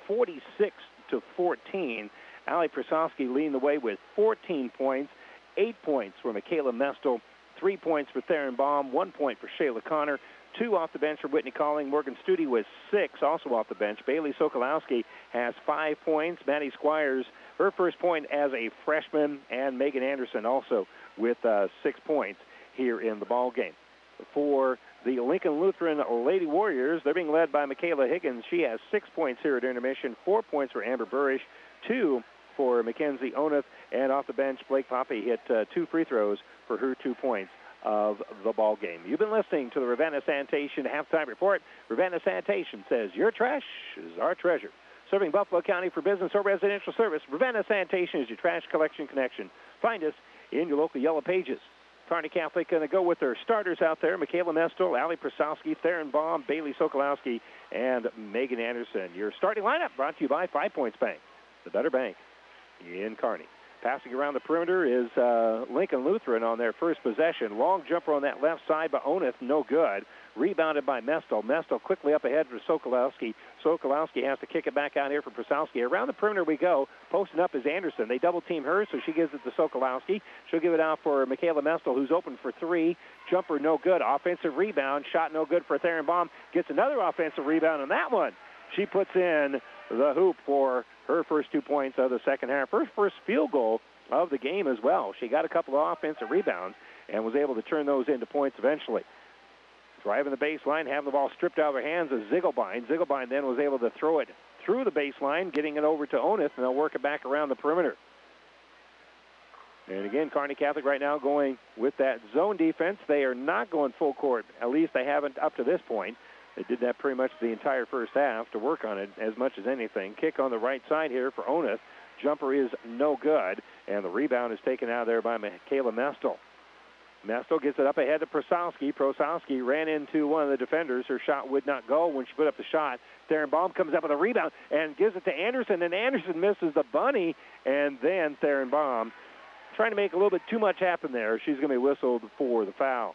46-14. Allie Prasowski leading the way with 14 points. 8 points for Michaela Mestel. 3 points for Theron Baum. 1 point for Shayla Connor. 2 off the bench for Whitney Calling. Morgan Studi with 6, also off the bench. Bailey Sokolowski has 5 points. Maddie Squires, her first point as a freshman, and Megan Anderson also with 6 points here in the ball game. For the Lincoln Lutheran Lady Warriors, they're being led by Michaela Higgins. She has 6 points here at intermission. 4 points for Amber Burrish, 2 for Mackenzie Oneth, and off the bench, Blake Poppy hit 2 free throws for her 2 points of the ball game. You've been listening to the Ravenna Sanitation Halftime Report. Ravenna Sanitation says your trash is our treasure. Serving Buffalo County for business or residential service, Ravenna Sanitation is your trash collection connection. Find us in your local Yellow Pages. Kearney Catholic going to go with their starters out there: Michaela Mestel, Allie Prasowski, Theron Baum, Bailey Sokolowski, and Megan Anderson. Your starting lineup brought to you by 5 Points Bank, the better bank in Kearney. Passing around the perimeter is Lincoln Lutheran on their first possession. Long jumper on that left side by Oneth, no good. Rebounded by Mestel. Mestel quickly up ahead for Sokolowski. Sokolowski has to kick it back out here for Prasowski. Around the perimeter we go. Posting up is Anderson. They double-team her, so she gives it to Sokolowski. She'll give it out for Michaela Mestel, who's open for 3. Jumper no good. Offensive rebound. Shot no good for Theron Baum. Gets another offensive rebound on that one. She puts in the hoop for her first 2 points of the second half. Her first field goal of the game as well. She got a couple of offensive rebounds and was able to turn those into points eventually. Driving the baseline, having the ball stripped out of her hands is Ziegelbein. Ziegelbein then was able to throw it through the baseline, getting it over to Oneth, and they'll work it back around the perimeter. And again, Kearney Catholic right now going with that zone defense. They are not going full court. At least they haven't up to this point. They did that pretty much the entire first half to work on it as much as anything. Kick on the right side here for Oneth. Jumper is no good, and the rebound is taken out there by Michaela Mestel. Mestel gets it up ahead to Prasowski. Prasowski ran into one of the defenders. Her shot would not go when she put up the shot. Theron Baum comes up with a rebound and gives it to Anderson, and Anderson misses the bunny, and then Theron Baum trying to make a little bit too much happen there. She's going to be whistled for the foul.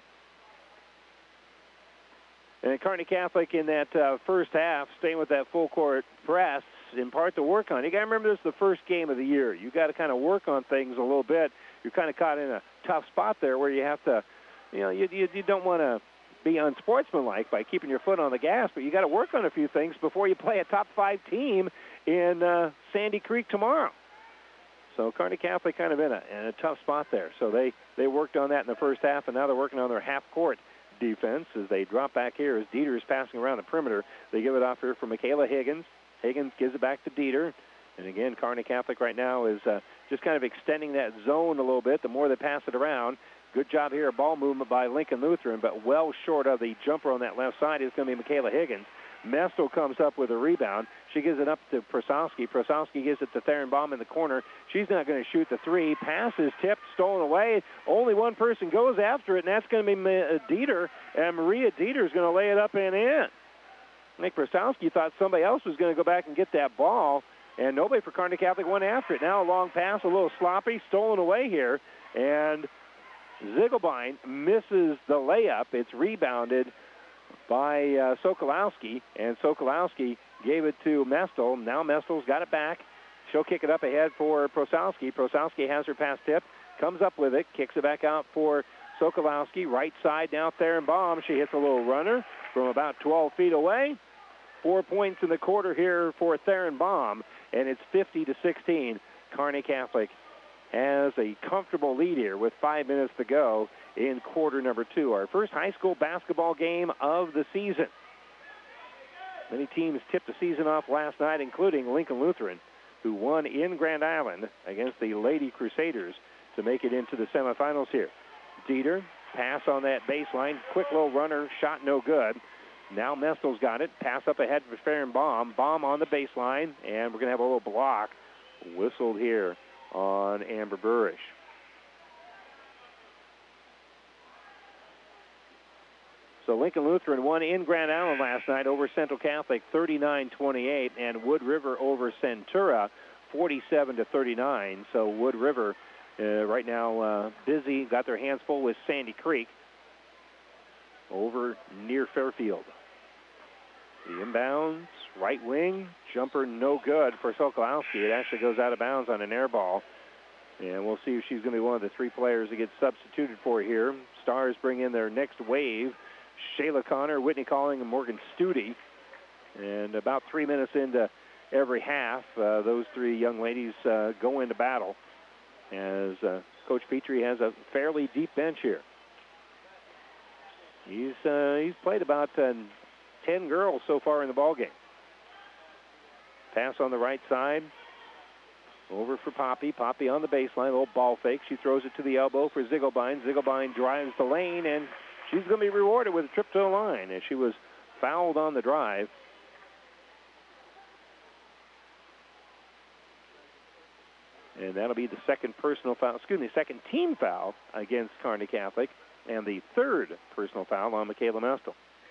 And Kearney Catholic in that first half, staying with that full court press, in part to work on. You got to remember this is the first game of the year. You got to kind of work on things a little bit. You're kind of caught in a tough spot there where you have to, you don't want to be unsportsmanlike by keeping your foot on the gas, but you got to work on a few things before you play a top 5 team in Sandy Creek tomorrow. So Kearney Catholic kind of in a tough spot there. So they worked on that in the first half, and now they're working on their half-court defense as they drop back here as Dieter is passing around the perimeter. They give it off here for Michaela Higgins. Higgins gives it back to Dieter. And again, Kearney Catholic right now is just kind of extending that zone a little bit the more they pass it around. Good job here, ball movement by Lincoln Lutheran, but well short of the jumper on that left side is going to be Michaela Higgins. Mestel comes up with a rebound. She gives it up to Prasowski. Prasowski gives it to Theron Baum in the corner. She's not going to shoot the 3. Pass is tipped, stolen away. Only one person goes after it, and that's going to be Dieter. And Maria Dieter is going to lay it up and in. Nick Prasowski thought somebody else was going to go back and get that ball, and nobody for Kearney Catholic went after it. Now a long pass, a little sloppy, stolen away here. And Ziegelbein misses the layup. It's rebounded by Sokolowski, and Sokolowski gave it to Mestel. Now Mestel's got it back. She'll kick it up ahead for Prasowski. Prasowski has her pass tip, comes up with it, kicks it back out for Sokolowski, right side now, Theron Baum. She hits a little runner from about 12 feet away. 4 points in the quarter here for Theron Baum, and it's 50-16. Kearney Catholic has a comfortable lead here with 5 minutes to go in quarter number 2. Our first high school basketball game of the season. Many teams tipped the season off last night, including Lincoln Lutheran, who won in Grand Island against the Lady Crusaders to make it into the semifinals here. Dieter, pass on that baseline. Quick little runner, shot no good. Now Mestel's got it. Pass up ahead for Theron Baum. Baum on the baseline, and we're going to have a little block whistled here on Amber Burrish. So Lincoln Lutheran won in Grand Island last night over Central Catholic 39-28, and Wood River over Centura 47-39. So Wood River right now busy, got their hands full with Sandy Creek over near Fairfield. The inbounds, right wing, jumper no good for Sokolowski. It actually goes out of bounds on an air ball. And we'll see if she's going to be one of the 3 players that gets substituted for here. Stars bring in their next wave. Shayla Connor, Whitney Calling, and Morgan Studi. And about 3 minutes into every half, those 3 young ladies go into battle as Coach Petrie has a fairly deep bench here. He's played about 10 girls so far in the ballgame. Pass on the right side. Over for Poppy. Poppy on the baseline. A little ball fake. She throws it to the elbow for Ziegelbein. Ziegelbein drives the lane, and she's going to be rewarded with a trip to the line as she was fouled on the drive. And that'll be the second team foul against Kearney Catholic, and the 3rd personal foul on Michaela Mestel.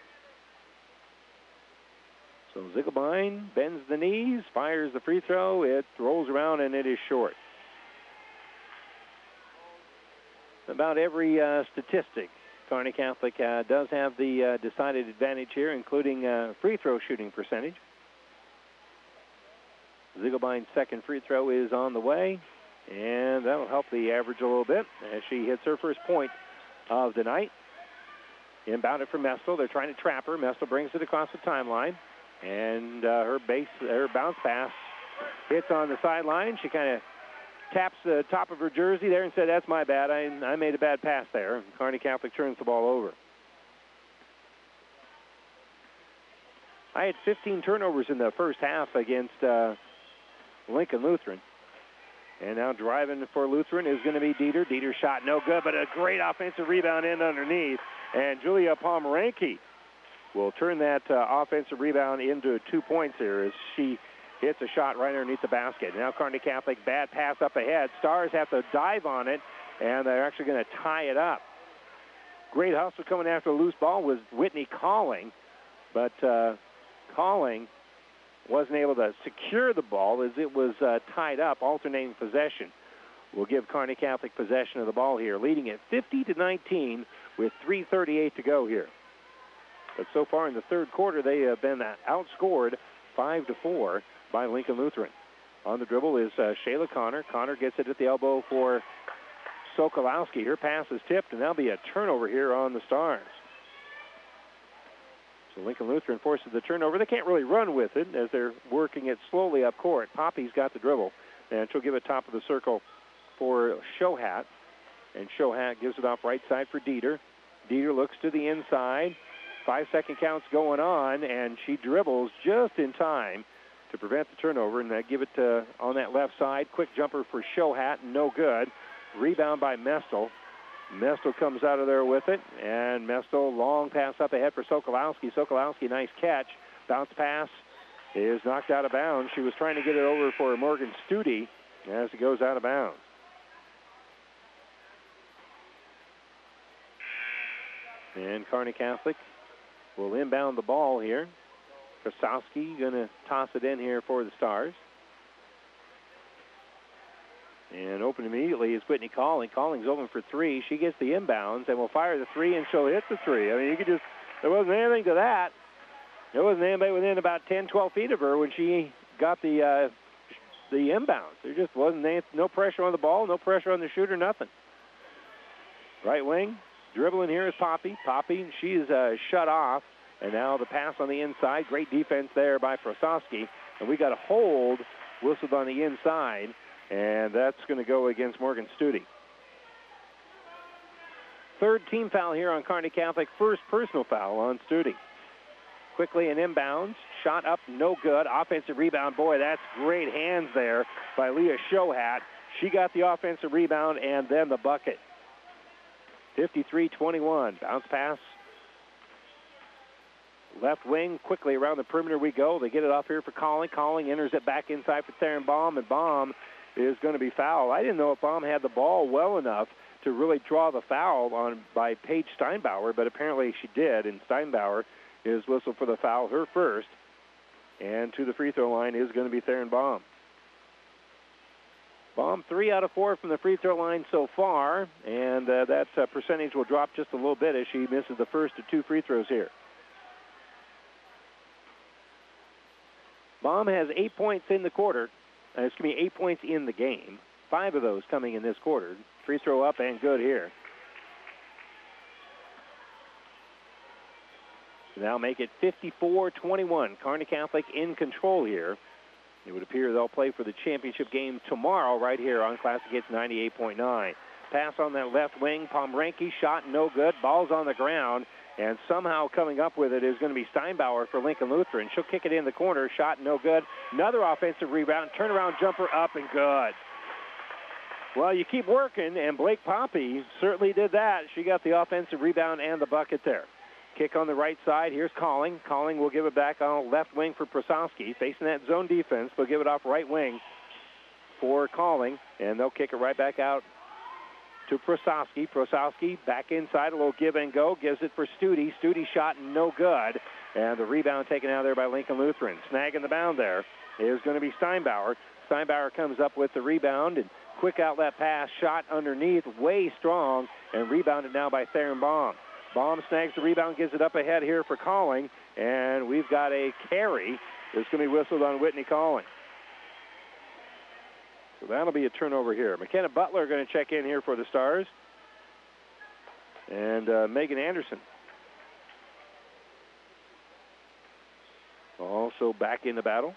So Ziegelbein bends the knees, fires the free throw. It rolls around, and it is short. About every statistic, Kearney Catholic does have the decided advantage here, including free throw shooting percentage. Ziegelbein's second free throw is on the way, and that'll help the average a little bit as she hits her first point of the night. Inbounded from Mestel. They're trying to trap her. Mestel brings it across the timeline, and her bounce pass hits on the sideline. She kind of taps the top of her jersey there and said, "That's my bad. I made a bad pass there." And Kearney Catholic turns the ball over. I had 15 turnovers in the first half against Lincoln Lutheran. And now driving for Lutheran is going to be Dieter. Dieter shot no good, but a great offensive rebound in underneath. And Julia Pomeranke will turn that offensive rebound into 2 points here as she hits a shot right underneath the basket. Now Kearney Catholic, bad pass up ahead. Stars have to dive on it, and they're actually going to tie it up. Great hustle coming after the loose ball was Whitney Calling, but Calling wasn't able to secure the ball as it was tied up. Alternating possession will give Kearney Catholic possession of the ball here, leading at 50-19 with 3:38 to go here. But so far in the third quarter, they have been outscored 5-4 by Lincoln Lutheran. On the dribble is Shayla Connor. Connor gets it at the elbow for Sokolowski. Her pass is tipped, and that'll be a turnover here on the Stars. So Lincoln Lutheran forces the turnover. They can't really run with it as they're working it slowly up court. Poppy's got the dribble, and she'll give it top of the circle for Shohat. And Shohat gives it off right side for Dieter. Dieter looks to the inside. 5-second count's going on, and she dribbles just in time to prevent the turnover, and they give it on that left side. Quick jumper for Shohat, no good. Rebound by Mestel. Mestel comes out of there with it, and Mestel, long pass up ahead for Sokolowski. Sokolowski, nice catch. Bounce pass is knocked out of bounds. She was trying to get it over for Morgan Studi as it goes out of bounds. And Kearney Catholic will inbound the ball here. Krasowski going to toss it in here for the Stars. And open immediately is Whitney Calling. Calling's open for 3. She gets the inbounds and will fire the 3, and she'll hit the 3. I mean, there wasn't anything to that. There wasn't anybody within about 10, 12 feet of her when she got the inbounds. There just wasn't no pressure on the ball, no pressure on the shooter, nothing. Right wing, Dribbling here is Poppy. Poppy, she's shut off. And now the pass on the inside. Great defense there by Prosowski. And we got a hold whistled on the inside. And that's going to go against Morgan Studi. Third team foul here on Kearney Catholic. First personal foul on Studi. Quickly an inbounds. Shot up, no good. Offensive rebound. Boy, that's great hands there by Leah Shohat. She got the offensive rebound and then the bucket. 53-21. Bounce pass. Left wing, quickly around the perimeter we go. They get it off here for Colling. Colling enters it back inside for Theron Baum, and Baum is going to be fouled. I didn't know if Baum had the ball well enough to really draw the foul by Paige Steinbauer, but apparently she did, and Steinbauer is whistled for the foul, her first. And to the free throw line is going to be Theron Baum. Baum 3 out of 4 from the free throw line so far, and that percentage will drop just a little bit as she misses the first of 2 free throws here. Baum has 8 points in the quarter. 8 points in the game. 5 of those coming in this quarter. Free throw up and good here. Now make it 54-21. Kearney Catholic in control here. It would appear they'll play for the championship game tomorrow right here on Classic Hits 98.9. Pass on that left wing. Pomrenke shot no good. Ball's on the ground. And somehow coming up with it is going to be Steinbauer for Lincoln Lutheran. She'll kick it in the corner. Shot no good. Another offensive rebound. Turnaround jumper up and good. Well, you keep working, and Blake Poppy certainly did that. She got the offensive rebound and the bucket there. Kick on the right side. Here's Colling. Colling will give it back on left wing for Prosowski. Facing that zone defense, but give it off right wing for Colling. And they'll kick it right back out to Prosowski. Prosowski back inside. A little give and go. Gives it for Studi. Studi shot no good. And the rebound taken out there by Lincoln Lutheran. Snagging the bound there is going to be Steinbauer. Steinbauer comes up with the rebound. And quick outlet pass. Shot underneath. Way strong. And rebounded now by Theron Baum. Baum snags the rebound, gives it up ahead here for Colling, and we've got a carry. It's going to be whistled on Whitney Colling. So that'll be a turnover here. McKenna Butler going to check in here for the Stars, and Megan Anderson also back in the battle.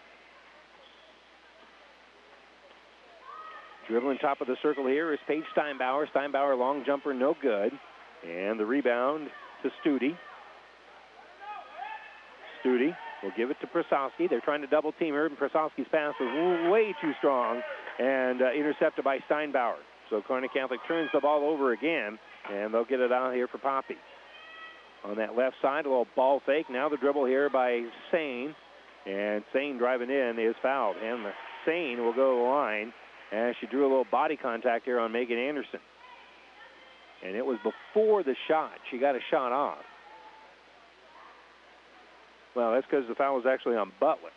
Dribbling top of the circle here is Paige Steinbauer. Steinbauer long jumper, no good. And the rebound to Studi. Studi will give it to Prosowski. They're trying to double team her, and Prosowski's pass was way too strong and intercepted by Steinbauer. So Kearney Catholic turns the ball over again, and they'll get it out here for Poppy. On that left side, a little ball fake. Now the dribble here by Sane, and Sane driving in is fouled. And Sane will go to the line, and she drew a little body contact here on Megan Anderson. And it was before the shot. She got a shot off. Well, that's because the foul was actually on Butler.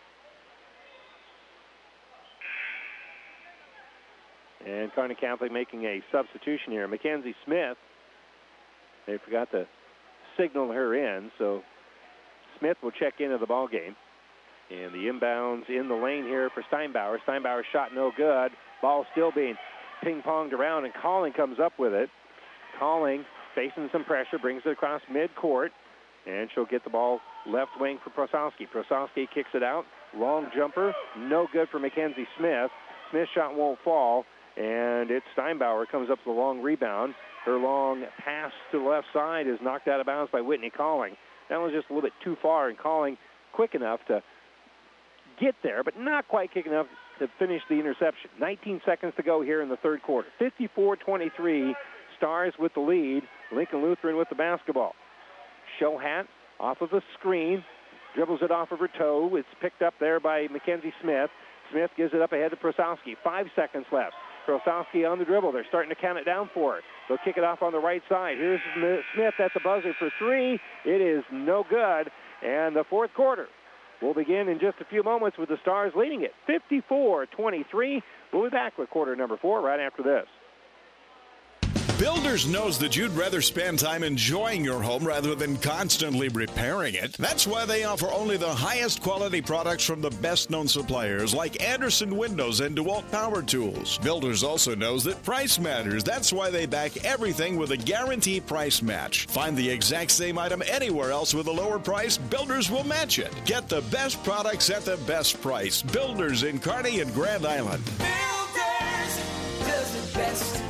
And Kearney Catholic making a substitution here. Mackenzie Smith, they forgot to signal her in, so Smith will check into the ball game. And the inbounds in the lane here for Steinbauer. Steinbauer shot no good. Ball still being ping-ponged around, and Colling comes up with it. Colling facing some pressure, brings it across midcourt, and she'll get the ball left wing for Prosowski. Prosowski kicks it out. Long jumper, no good for Mackenzie Smith. Smith's shot won't fall, and it's Steinbauer comes up with a long rebound. Her long pass to the left side is knocked out of bounds by Whitney Colling. That was just a little bit too far, and Colling quick enough to get there, but not quite quick enough to finish the interception. 19 seconds to go here in the third quarter. 54-23. Stars with the lead. Lincoln Lutheran with the basketball. Shohat off of a screen. Dribbles it off of her toe. It's picked up there by Mackenzie Smith. Smith gives it up ahead to Prosowski. 5 seconds left. Prosowski on the dribble. They're starting to count it down for her. They'll kick it off on the right side. Here's Smith at the buzzer for 3. It is no good. And the fourth quarter will begin in just a few moments with the Stars leading it 54-23. We'll be back with quarter number 4 right after this. Builders knows that you'd rather spend time enjoying your home rather than constantly repairing it. That's why they offer only the highest quality products from the best-known suppliers like Anderson Windows and DeWalt Power Tools. Builders also knows that price matters. That's why they back everything with a guaranteed price match. Find the exact same item anywhere else with a lower price, Builders will match it. Get the best products at the best price. Builders in Kearney and Grand Island. Builders does it best.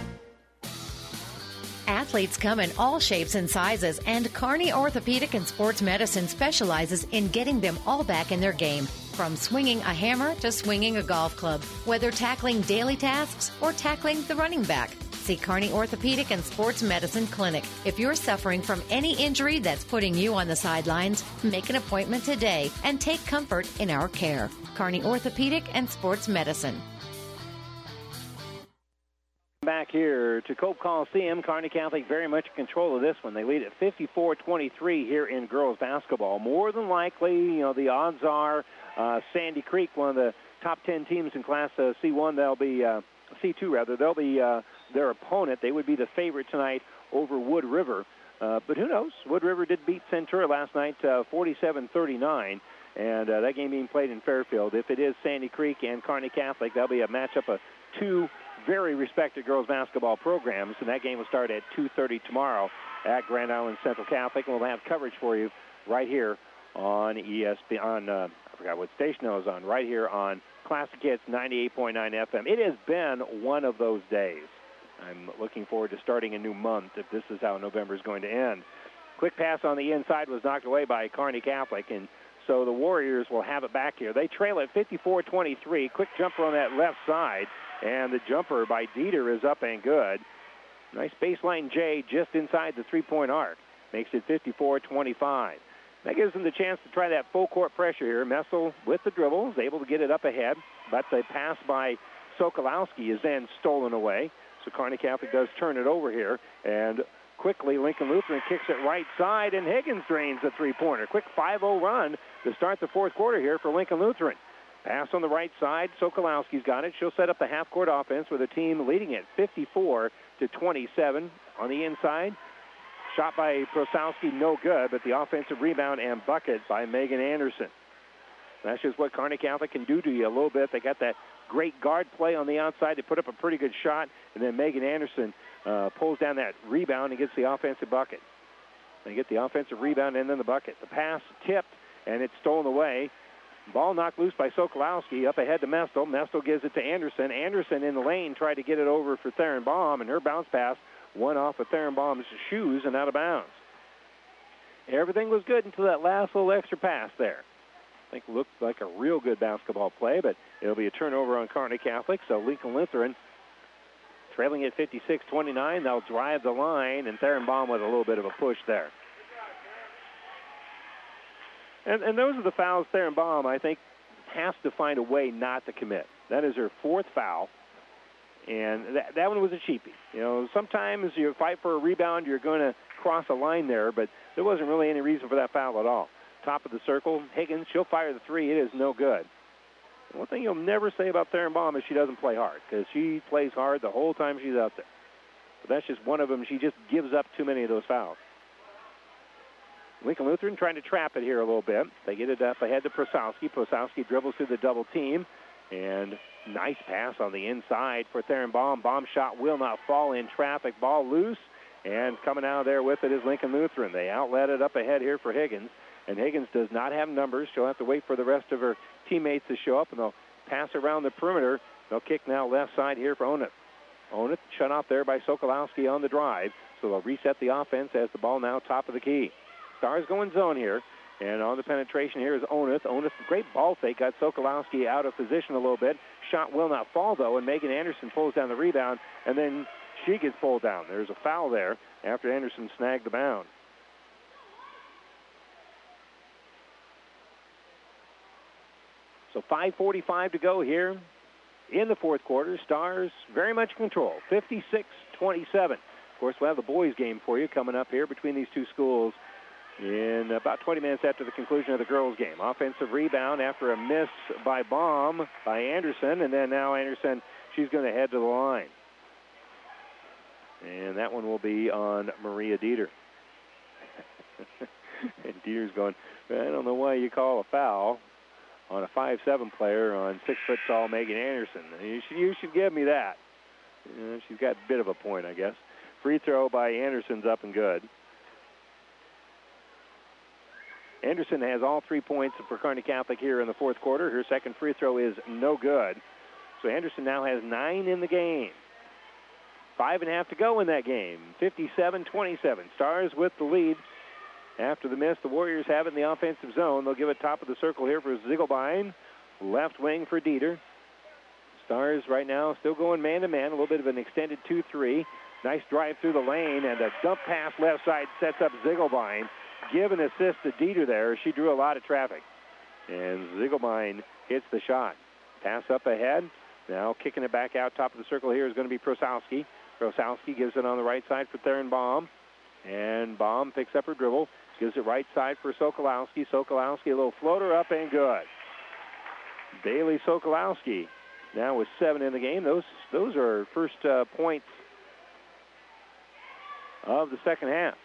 Athletes come in all shapes and sizes, and Kearney Orthopedic and Sports Medicine specializes in getting them all back in their game. From swinging a hammer to swinging a golf club, whether tackling daily tasks or tackling the running back. See Kearney Orthopedic and Sports Medicine Clinic. If you're suffering from any injury that's putting you on the sidelines, make an appointment today and take comfort in our care. Kearney Orthopedic and Sports Medicine. Back here to Cope Coliseum, Kearney Catholic very much in control of this one. They lead at 54-23 here in girls basketball. More than likely, the odds are Sandy Creek, one of the top 10 teams in Class C1, they'll be C2 rather. They'll be their opponent. They would be the favorite tonight over Wood River. But who knows? Wood River did beat Centura last night 47-39. And that game being played in Fairfield. If it is Sandy Creek and Kearney Catholic, that'll be a matchup of two very respected girls basketball programs, and that game will start at 2:30 tomorrow at Grand Island Central Catholic. And we'll have coverage for you right here on ESPN. I forgot what station it was on. Right here on Classic Hits 98.9 FM. It has been one of those days. I'm looking forward to starting a new month if this is how November is going to end. Quick pass on the inside was knocked away by Kearney Catholic, and so the Warriors will have it back here. They trail at 54-23. Quick jumper on that left side. And the jumper by Dieter is up and good. Nice baseline J just inside the three-point arc. Makes it 54-25. That gives them the chance to try that full court pressure here. Messel with the dribble is able to get it up ahead. But the pass by Sokolowski is then stolen away. So Kearney Catholic does turn it over here. And quickly Lincoln Lutheran kicks it right side. And Higgins drains the three-pointer. Quick 5-0 run to start the fourth quarter here for Lincoln Lutheran. Pass on the right side. Sokolowski's got it. She'll set up the half-court offense with the team leading it 54-27 on the inside. Shot by Prosowski, no good, but the offensive rebound and bucket by Megan Anderson. That's just what Kearney Catholic can do to you a little bit. They got that great guard play on the outside to put up a pretty good shot, and then Megan Anderson pulls down that rebound and gets the offensive bucket. They get the offensive rebound and then the bucket. The pass tipped, and it's stolen away. Ball knocked loose by Sokolowski, up ahead to Mestel. Mestel gives it to Anderson. Anderson in the lane tried to get it over for Theron Baum, and her bounce pass went off of Theron Baum's shoes and out of bounds. Everything was good until that last little extra pass there. I think looked like a real good basketball play, but it'll be a turnover on Kearney Catholic. So Lincoln Lutheran trailing at 56-29. They'll drive the line, and Theron Baum with a little bit of a push there. And those are the fouls Theron Baum, I think, has to find a way not to commit. That is her fourth foul, and that one was a cheapie. Sometimes you fight for a rebound, you're going to cross a line there, but there wasn't really any reason for that foul at all. Top of the circle, Higgins, she'll fire the three. It is no good. And one thing you'll never say about Theron Baum is she doesn't play hard, because she plays hard the whole time she's out there. But that's just one of them. She just gives up too many of those fouls. Lincoln Lutheran trying to trap it here a little bit. They get it up ahead to Prosowski. Prosowski dribbles through the double team. And nice pass on the inside for Theron Baum. Baum shot will not fall in traffic. Ball loose. And coming out of there with it is Lincoln Lutheran. They outlet it up ahead here for Higgins. And Higgins does not have numbers. She'll have to wait for the rest of her teammates to show up. And they'll pass around the perimeter. They'll kick now left side here for Oneth. Oneth shut off there by Sokolowski on the drive. So they'll reset the offense as the ball now top of the key. Stars going zone here, and on the penetration here is Oneth. Oneth, great ball fake, got Sokolowski out of position a little bit. Shot will not fall, though, and Megan Anderson pulls down the rebound, and then she gets pulled down. There's a foul there after Anderson snagged the bound. So 5:45 to go here in the fourth quarter. Stars very much in control, 56-27. Of course, we'll have the boys' game for you coming up here between these two schools in about 20 minutes after the conclusion of the girls' game. Offensive rebound after a miss by Baum, by Anderson, and then now Anderson, she's going to head to the line. And that one will be on Maria Dieter. And Dieter's going, I don't know why you call a foul on a 5'7" player on 6-foot-tall Megan Anderson. You should give me that. She's got a bit of a point, I guess. Free throw by Anderson's up and good. Anderson has all 3 points for Kearney Catholic here in the fourth quarter. Her second free throw is no good. So Anderson now has 9 in the game. 5.5 to go in that game. 57-27. Stars with the lead. After the miss, the Warriors have it in the offensive zone. They'll give it top of the circle here for Ziegelbein. Left wing for Dieter. Stars right now still going man-to-man. A little bit of an extended 2-3. Nice drive through the lane, and a dump pass left side sets up Ziegelbein. Give an assist to Dieter there. She drew a lot of traffic. And Ziegelbein hits the shot. Pass up ahead. Now kicking it back out top of the circle here is going to be Prosowski. Prosowski gives it on the right side for Theron Baum. And Baum picks up her dribble. Gives it right side for Sokolowski. Sokolowski, a little floater up and good. Bailey Sokolowski now with 7 in the game. Those are first points of the second half.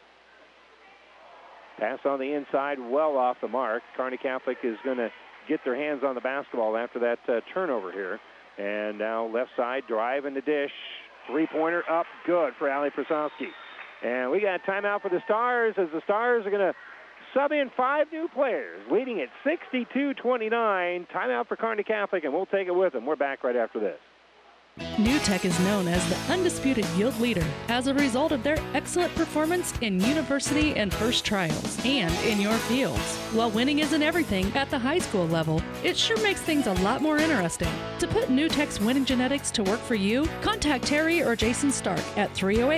Pass on the inside, well off the mark. Kearney Catholic is going to get their hands on the basketball after that turnover here. And now left side, drive in the dish. Three-pointer up, good for Allie Prosowski. And we got a timeout for the Stars as the Stars are going to sub in 5 new players, leading at 62-29. Timeout for Kearney Catholic, and we'll take it with them. We're back right after this. New Tech is known as the undisputed yield leader as a result of their excellent performance in university and first trials and in your fields. While winning isn't everything at the high school level, it sure makes things a lot more interesting. To put New Tech's winning genetics to work for you, contact Terry or Jason Stark at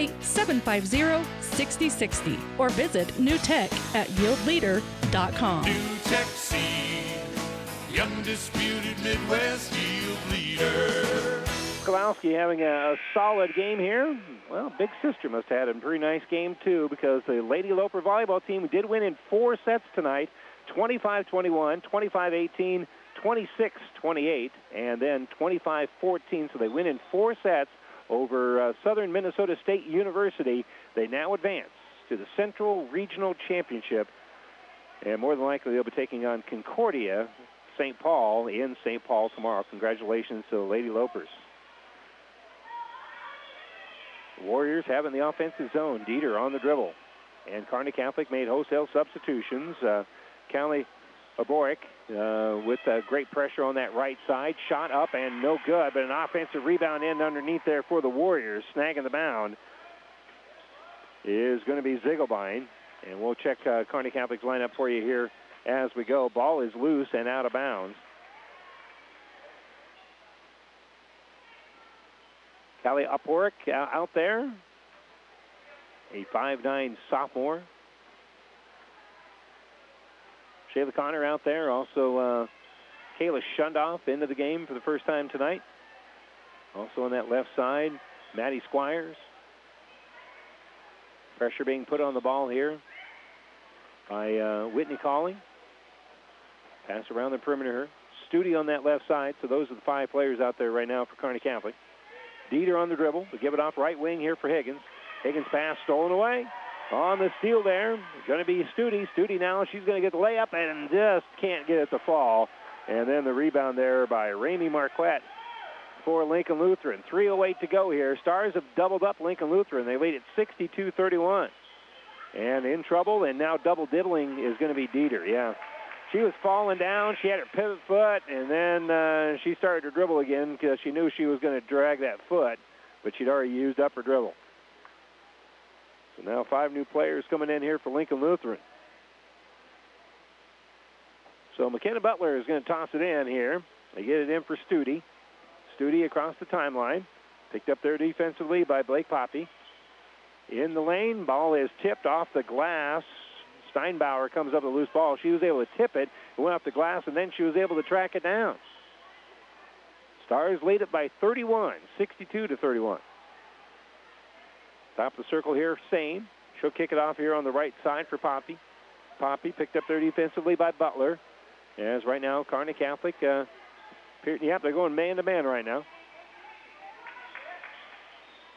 308-750-6060 or visit NewTech at yieldleader.com. New Tech Seed, the undisputed Midwest yield leader. Sokolowski having a solid game here. Well, Big Sister must have had a pretty nice game, too, because the Lady Loper volleyball team did win in 4 sets tonight, 25-21, 25-18, 26-28, and then 25-14. So they win in 4 sets over Southern Minnesota State University. They now advance to the Central Regional Championship, and more than likely they'll be taking on Concordia St. Paul in St. Paul tomorrow. Congratulations to the Lady Lopers. Warriors having the offensive zone. Dieter on the dribble. And Kearney Catholic made wholesale substitutions. Callie Aboric with great pressure on that right side. Shot up and no good, but an offensive rebound in underneath there for the Warriors. Snagging the bound is going to be Ziegelbein. And we'll check Kearney Catholic's lineup for you here as we go. Ball is loose and out of bounds. Callie Upwork out there, a 5'9" sophomore. Shayla Connor out there. Also, Kayla Shundoff into the game for the first time tonight. Also on that left side, Maddie Squires. Pressure being put on the ball here by Whitney Calling. Pass around the perimeter. Studi on that left side. So those are the 5 players out there right now for Kearney Catholic. Dieter on the dribble. We give it off right wing here for Higgins. Higgins pass stolen away. On the steal there, going to be Studi. Studi now, she's going to get the layup and just can't get it to fall. And then the rebound there by Ramey Marquette for Lincoln Lutheran. 3:08 to go here. Stars have doubled up Lincoln Lutheran. They lead at 62-31. And in trouble, and now double dibbling is going to be Dieter. Yeah. She was falling down. She had her pivot foot, and then she started to dribble again because she knew she was going to drag that foot, but she'd already used up her dribble. So now 5 new players coming in here for Lincoln Lutheran. So McKenna Butler is going to toss it in here. They get it in for Studi. Studi across the timeline. Picked up there defensively by Blake Poppy. In the lane, ball is tipped off the glass. Steinbauer comes up with a loose ball. She was able to tip it. It went off the glass, and then she was able to track it down. Stars lead it by 31, 62-31. Top of the circle here, Sane. She'll kick it off here on the right side for Poppy. Poppy picked up there defensively by Butler. As right now, Kearney Catholic, they're going man-to-man right now.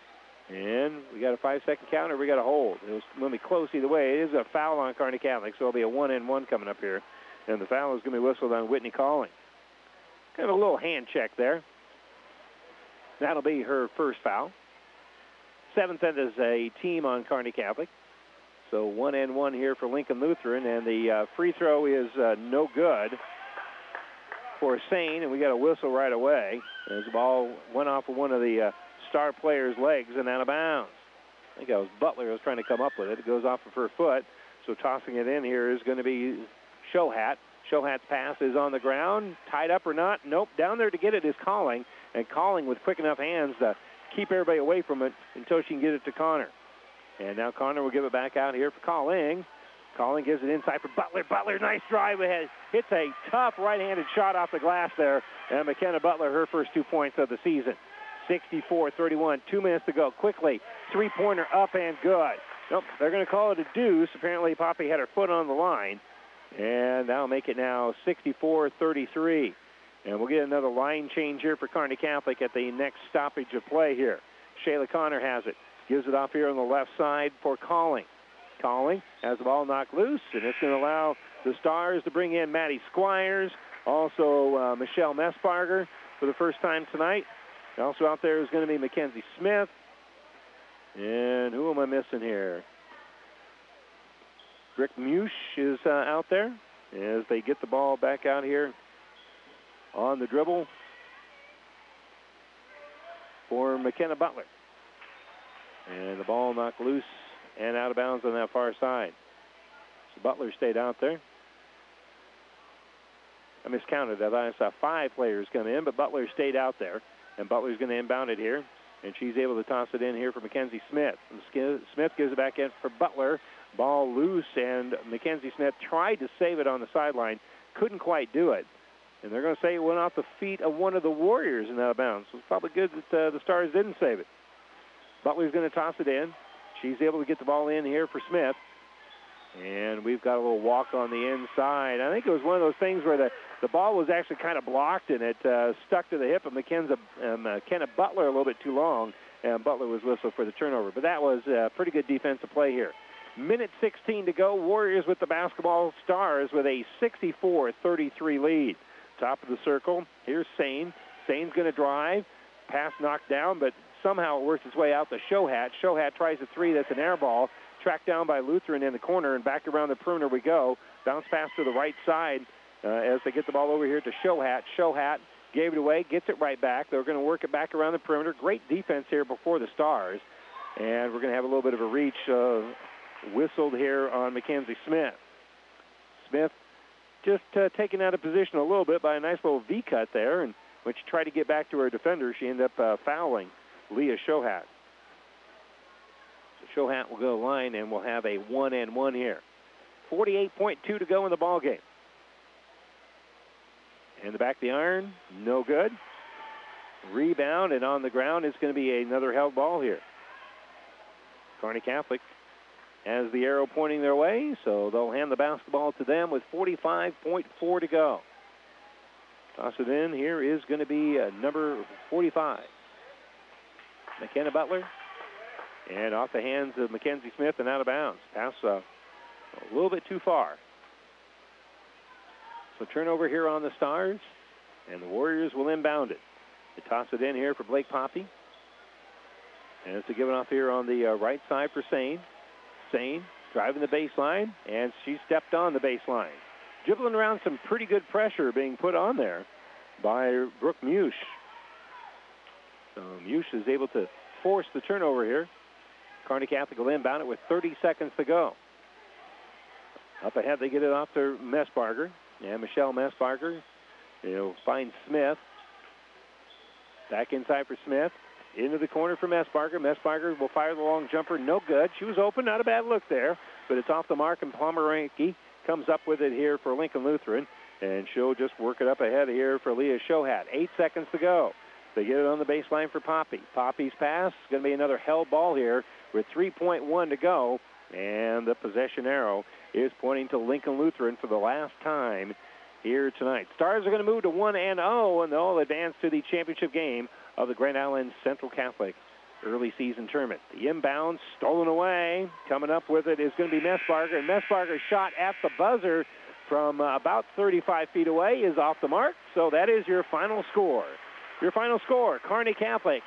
And we got a 5-second count, or we got a hold. It was going to be close either way. It is a foul on Kearney Catholic, so it'll be a 1-and-1 coming up here. And the foul is going to be whistled on Whitney Calling. Kind of a little hand check there. That'll be her first foul. 7th as a team on Kearney Catholic. So 1-and-1 here for Lincoln Lutheran, and the free throw is no good for Sane, and we got a whistle right away as the ball went off of one of the star player's legs and out of bounds. I think that was Butler who was trying to come up with it. It goes off of her foot, so tossing it in here is going to be Shohat. Shohat's pass is on the ground, tied up or not. Nope, down there to get it is Calling, and Calling with quick enough hands to keep everybody away from it until she can get it to Connor. And now Connor will give it back out here for Calling. Calling gives it inside for Butler. Butler, nice drive ahead. Hits a tough right-handed shot off the glass there. And McKenna Butler, her first 2 points of the season. 64-31, 2 minutes to go. Quickly, three-pointer up and good. Nope, they're going to call it a deuce. Apparently, Poppy had her foot on the line. And that'll make it now 64-33. And we'll get another line change here for Kearney Catholic at the next stoppage of play here. Shayla Connor has it. Gives it off here on the left side for Calling. Calling has the ball knocked loose, and it's going to allow the Stars to bring in Maddie Squires, also Michelle Messbarger for the first time tonight. Also out there is going to be Mackenzie Smith. And who am I missing here? Rick Mush is out there as they get the ball back out here on the dribble for McKenna Butler. And the ball knocked loose and out of bounds on that far side. So Butler stayed out there. I miscounted that. I saw 5 players come in, but Butler stayed out there. And Butler's going to inbound it here. And she's able to toss it in here for Mackenzie Smith. And Smith gives it back in for Butler. Ball loose, and Mackenzie Smith tried to save it on the sideline. Couldn't quite do it. And they're going to say it went off the feet of one of the Warriors and out of bounds. So it's probably good that the Stars didn't save it. Butler's going to toss it in. She's able to get the ball in here for Smith. And we've got a little walk on the inside. I think it was one of those things where the ball was actually kind of blocked, and it stuck to the hip of McKenna Butler a little bit too long, and Butler was whistled for the turnover. But that was a pretty good defensive play here. Minute 16 to go. Warriors with the basketball. Stars with a 64-33 lead. Top of the circle. Here's Sane. Sane's going to drive. Pass knocked down, but somehow it works its way out to Shohat. Shohat tries a three. That's an air ball. Tracked down by Lutheran in the corner, and back around the perimeter we go. Bounce pass to the right side as they get the ball over here to Shohat. Shohat gave it away, gets it right back. They're going to work it back around the perimeter. Great defense here before the Stars. And we're going to have a little bit of a reach whistled here on Mackenzie Smith. Smith just taken out of position a little bit by a nice little V-cut there, and when she tried to get back to her defender, she ended up fouling Leah Shohat. So Shohat will go to the line, and we'll have a 1-and-1 here. 48.2 to go in the ball game. In the back of the iron, no good. Rebound, and on the ground is going to be another held ball here. Kearney Catholic has the arrow pointing their way, so they'll hand the basketball to them with 45.4 to go. Toss it in. Here is going to be number 45. McKenna Butler. And off the hands of Mackenzie Smith and out of bounds. Pass a little bit too far. So turnover here on the Stars, and the Warriors will inbound it. They toss it in here for Blake Poppy. And it's a give it off here on the right side for Sane. Sane driving the baseline, and she stepped on the baseline. Dribbling around some pretty good pressure being put on there by Brooke Mush. So Mush is able to force the turnover here. Kearney Catholic will inbound it with 30 seconds to go. Up ahead, they get it off to Messbarger. And Michelle Messbarger, finds Smith. Back inside for Smith. Into the corner for Messbarger. Messbarger will fire the long jumper. No good. She was open. Not a bad look there. But it's off the mark, and Pomeranke comes up with it here for Lincoln Lutheran. And she'll just work it up ahead here for Leah Shohat. 8 seconds to go. They get it on the baseline for Poppy. Poppy's pass is going to be another held ball here with 3.1 to go. And the possession arrow is pointing to Lincoln Lutheran for the last time here tonight. Stars are going to move to 1-0, and they'll advance to the championship game of the Grand Island Central Catholic early season tournament. The inbound stolen away. Coming up with it is going to be Messbarger, and Messbarger's shot at the buzzer from about 35 feet away is off the mark. So that is your final score. Your final score, Kearney Catholic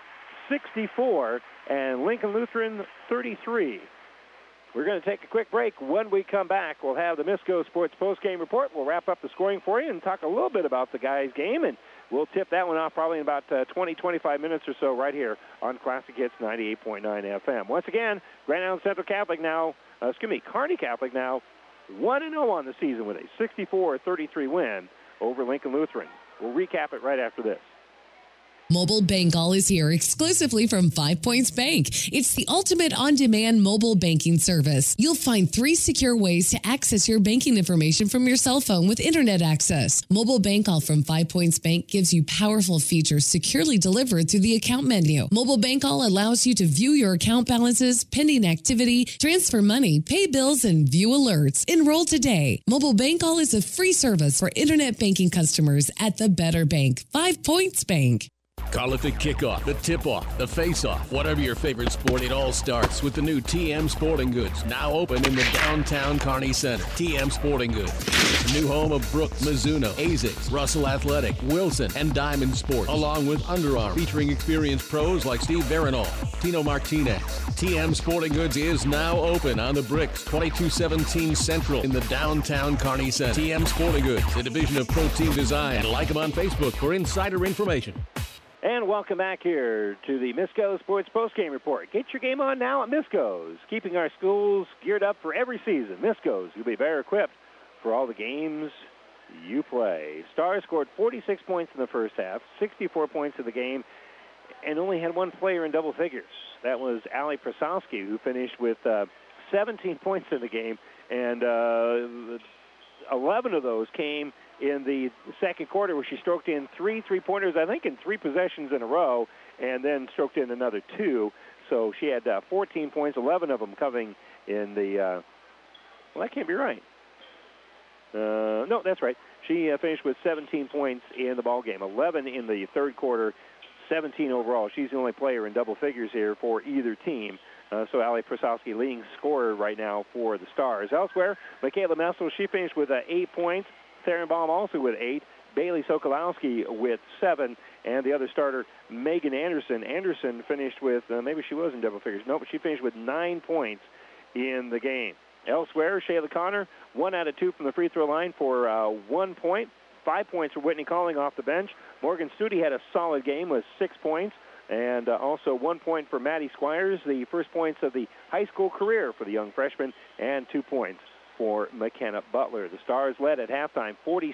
64 and Lincoln Lutheran 33. We're going to take a quick break. When we come back, we'll have the Misco Sports Postgame Report. We'll wrap up the scoring for you and talk a little bit about the guys' game, and we'll tip that one off probably in about 20, 25 minutes or so right here on Classic Hits 98.9 FM. Once again, Grand Island Central Catholic now, Kearney Catholic now 1-0 on the season with a 64-33 win over Lincoln Lutheran. We'll recap it right after this. Mobile Bank All is here exclusively from 5 Points Bank. It's the ultimate on-demand mobile banking service. You'll find 3 secure ways to access your banking information from your cell phone with internet access. Mobile Bank All from 5 Points Bank gives you powerful features securely delivered through the account menu. Mobile Bank All allows you to view your account balances, pending activity, transfer money, pay bills, and view alerts. Enroll today. Mobile Bank All is a free service for internet banking customers at the Better Bank. 5 Points Bank. Call it the kickoff, the tip-off, the face-off. Whatever your favorite sport, it all starts with the new TM Sporting Goods. Now open in the downtown Kearney Center. TM Sporting Goods. New home of Brooks, Mizuno, ASICS, Russell Athletic, Wilson, and Diamond Sports. Along with Under Armour, featuring experienced pros like Steve Veronal, Tino Martinez. TM Sporting Goods is now open on the bricks, 2217 Central in the downtown Kearney Center. TM Sporting Goods, a division of Pro Team Design. And like them on Facebook for insider information. And welcome back here to the Misco Sports Postgame Report. Get your game on now at Misco's, keeping our schools geared up for every season. Misco's, you'll be better equipped for all the games you play. Stars scored 46 points in the first half, 64 points in the game, and only had one player in double figures. That was Allie Prasowski, who finished with 17 points in the game, and 11 of those came in the second quarter, where she stroked in 3 3-pointers, I think in 3 possessions in a row, and then stroked in another 2. So she had 14 points, 11 of them coming in the, well, that can't be right. No, that's right. She finished with 17 points in the ball game, 11 in the third quarter, 17 overall. She's the only player in double figures here for either team. So Allie Prasowski leading scorer right now for the Stars. Elsewhere, Michaela Messel, she finished with 8 points. Theron Baum also with 8. Bailey Sokolowski with 7. And the other starter, Megan Anderson. Anderson finished with, maybe she was in double figures. No, but she finished with 9 points in the game. Elsewhere, Shayla Connor, 1 out of 2 from the free throw line for 1 point. 5 points for Whitney Calling off the bench. Morgan Studi had a solid game with 6 points. And also 1 point for Maddie Squires, the first points of the high school career for the young freshman, and 2 points for McKenna Butler. The Stars led at halftime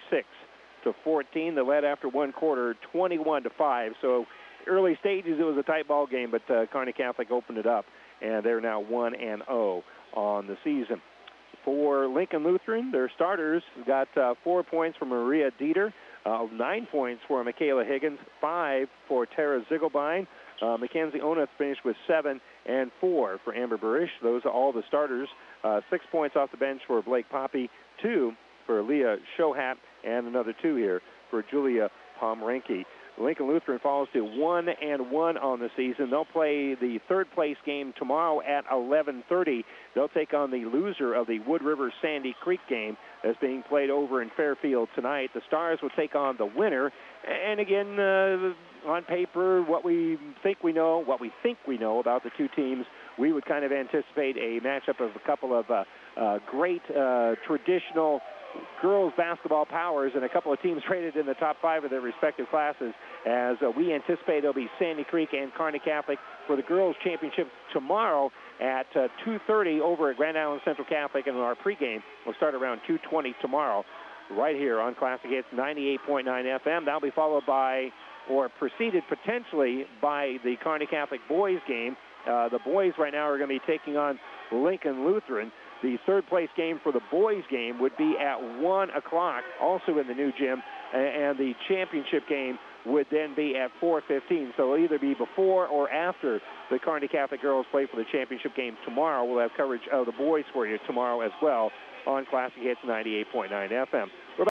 46-14. They led after one quarter 21-5. So early stages it was a tight ball game, but Kearney Catholic opened it up, and they're now 1-0 on the season. For Lincoln Lutheran, their starters got 4 points from Maria Dieter, 9 points for Michaela Higgins, 5 for Tara Ziegelbein. Mackenzie Oneth finished with 7 and 4 for Amber Burish. Those are all the starters. 6 points off the bench for Blake Poppy, 2 for Leah Shohat, and another 2 here for Julia Pomrenke. Lincoln Lutheran falls to 1-1 on the season. They'll play the third-place game tomorrow at 11:30. They'll take on the loser of the Wood River Sandy Creek game that's being played over in Fairfield tonight. The Stars will take on the winner. And again, on paper, what we think we know about the two teams, we would kind of anticipate a matchup of a couple of great traditional girls basketball powers and a couple of teams rated in the top 5 of their respective classes, as we anticipate it'll be Sandy Creek and Kearney Catholic for the girls championship tomorrow at 2:30 over at Grand Island Central Catholic, and our pregame will start around 2:20 tomorrow right here on Classic Hits 98.9 FM. That'll be followed by, or preceded potentially by, the Kearney Catholic boys game. The boys right now are going to be taking on Lincoln Lutheran. The third-place game for the boys' game would be at 1 o'clock, also in the new gym, and the championship game would then be at 4:15. So it'll either be before or after the Kearney Catholic girls play for the championship game tomorrow. We'll have coverage of the boys for you tomorrow as well on Classic Hits 98.9 FM.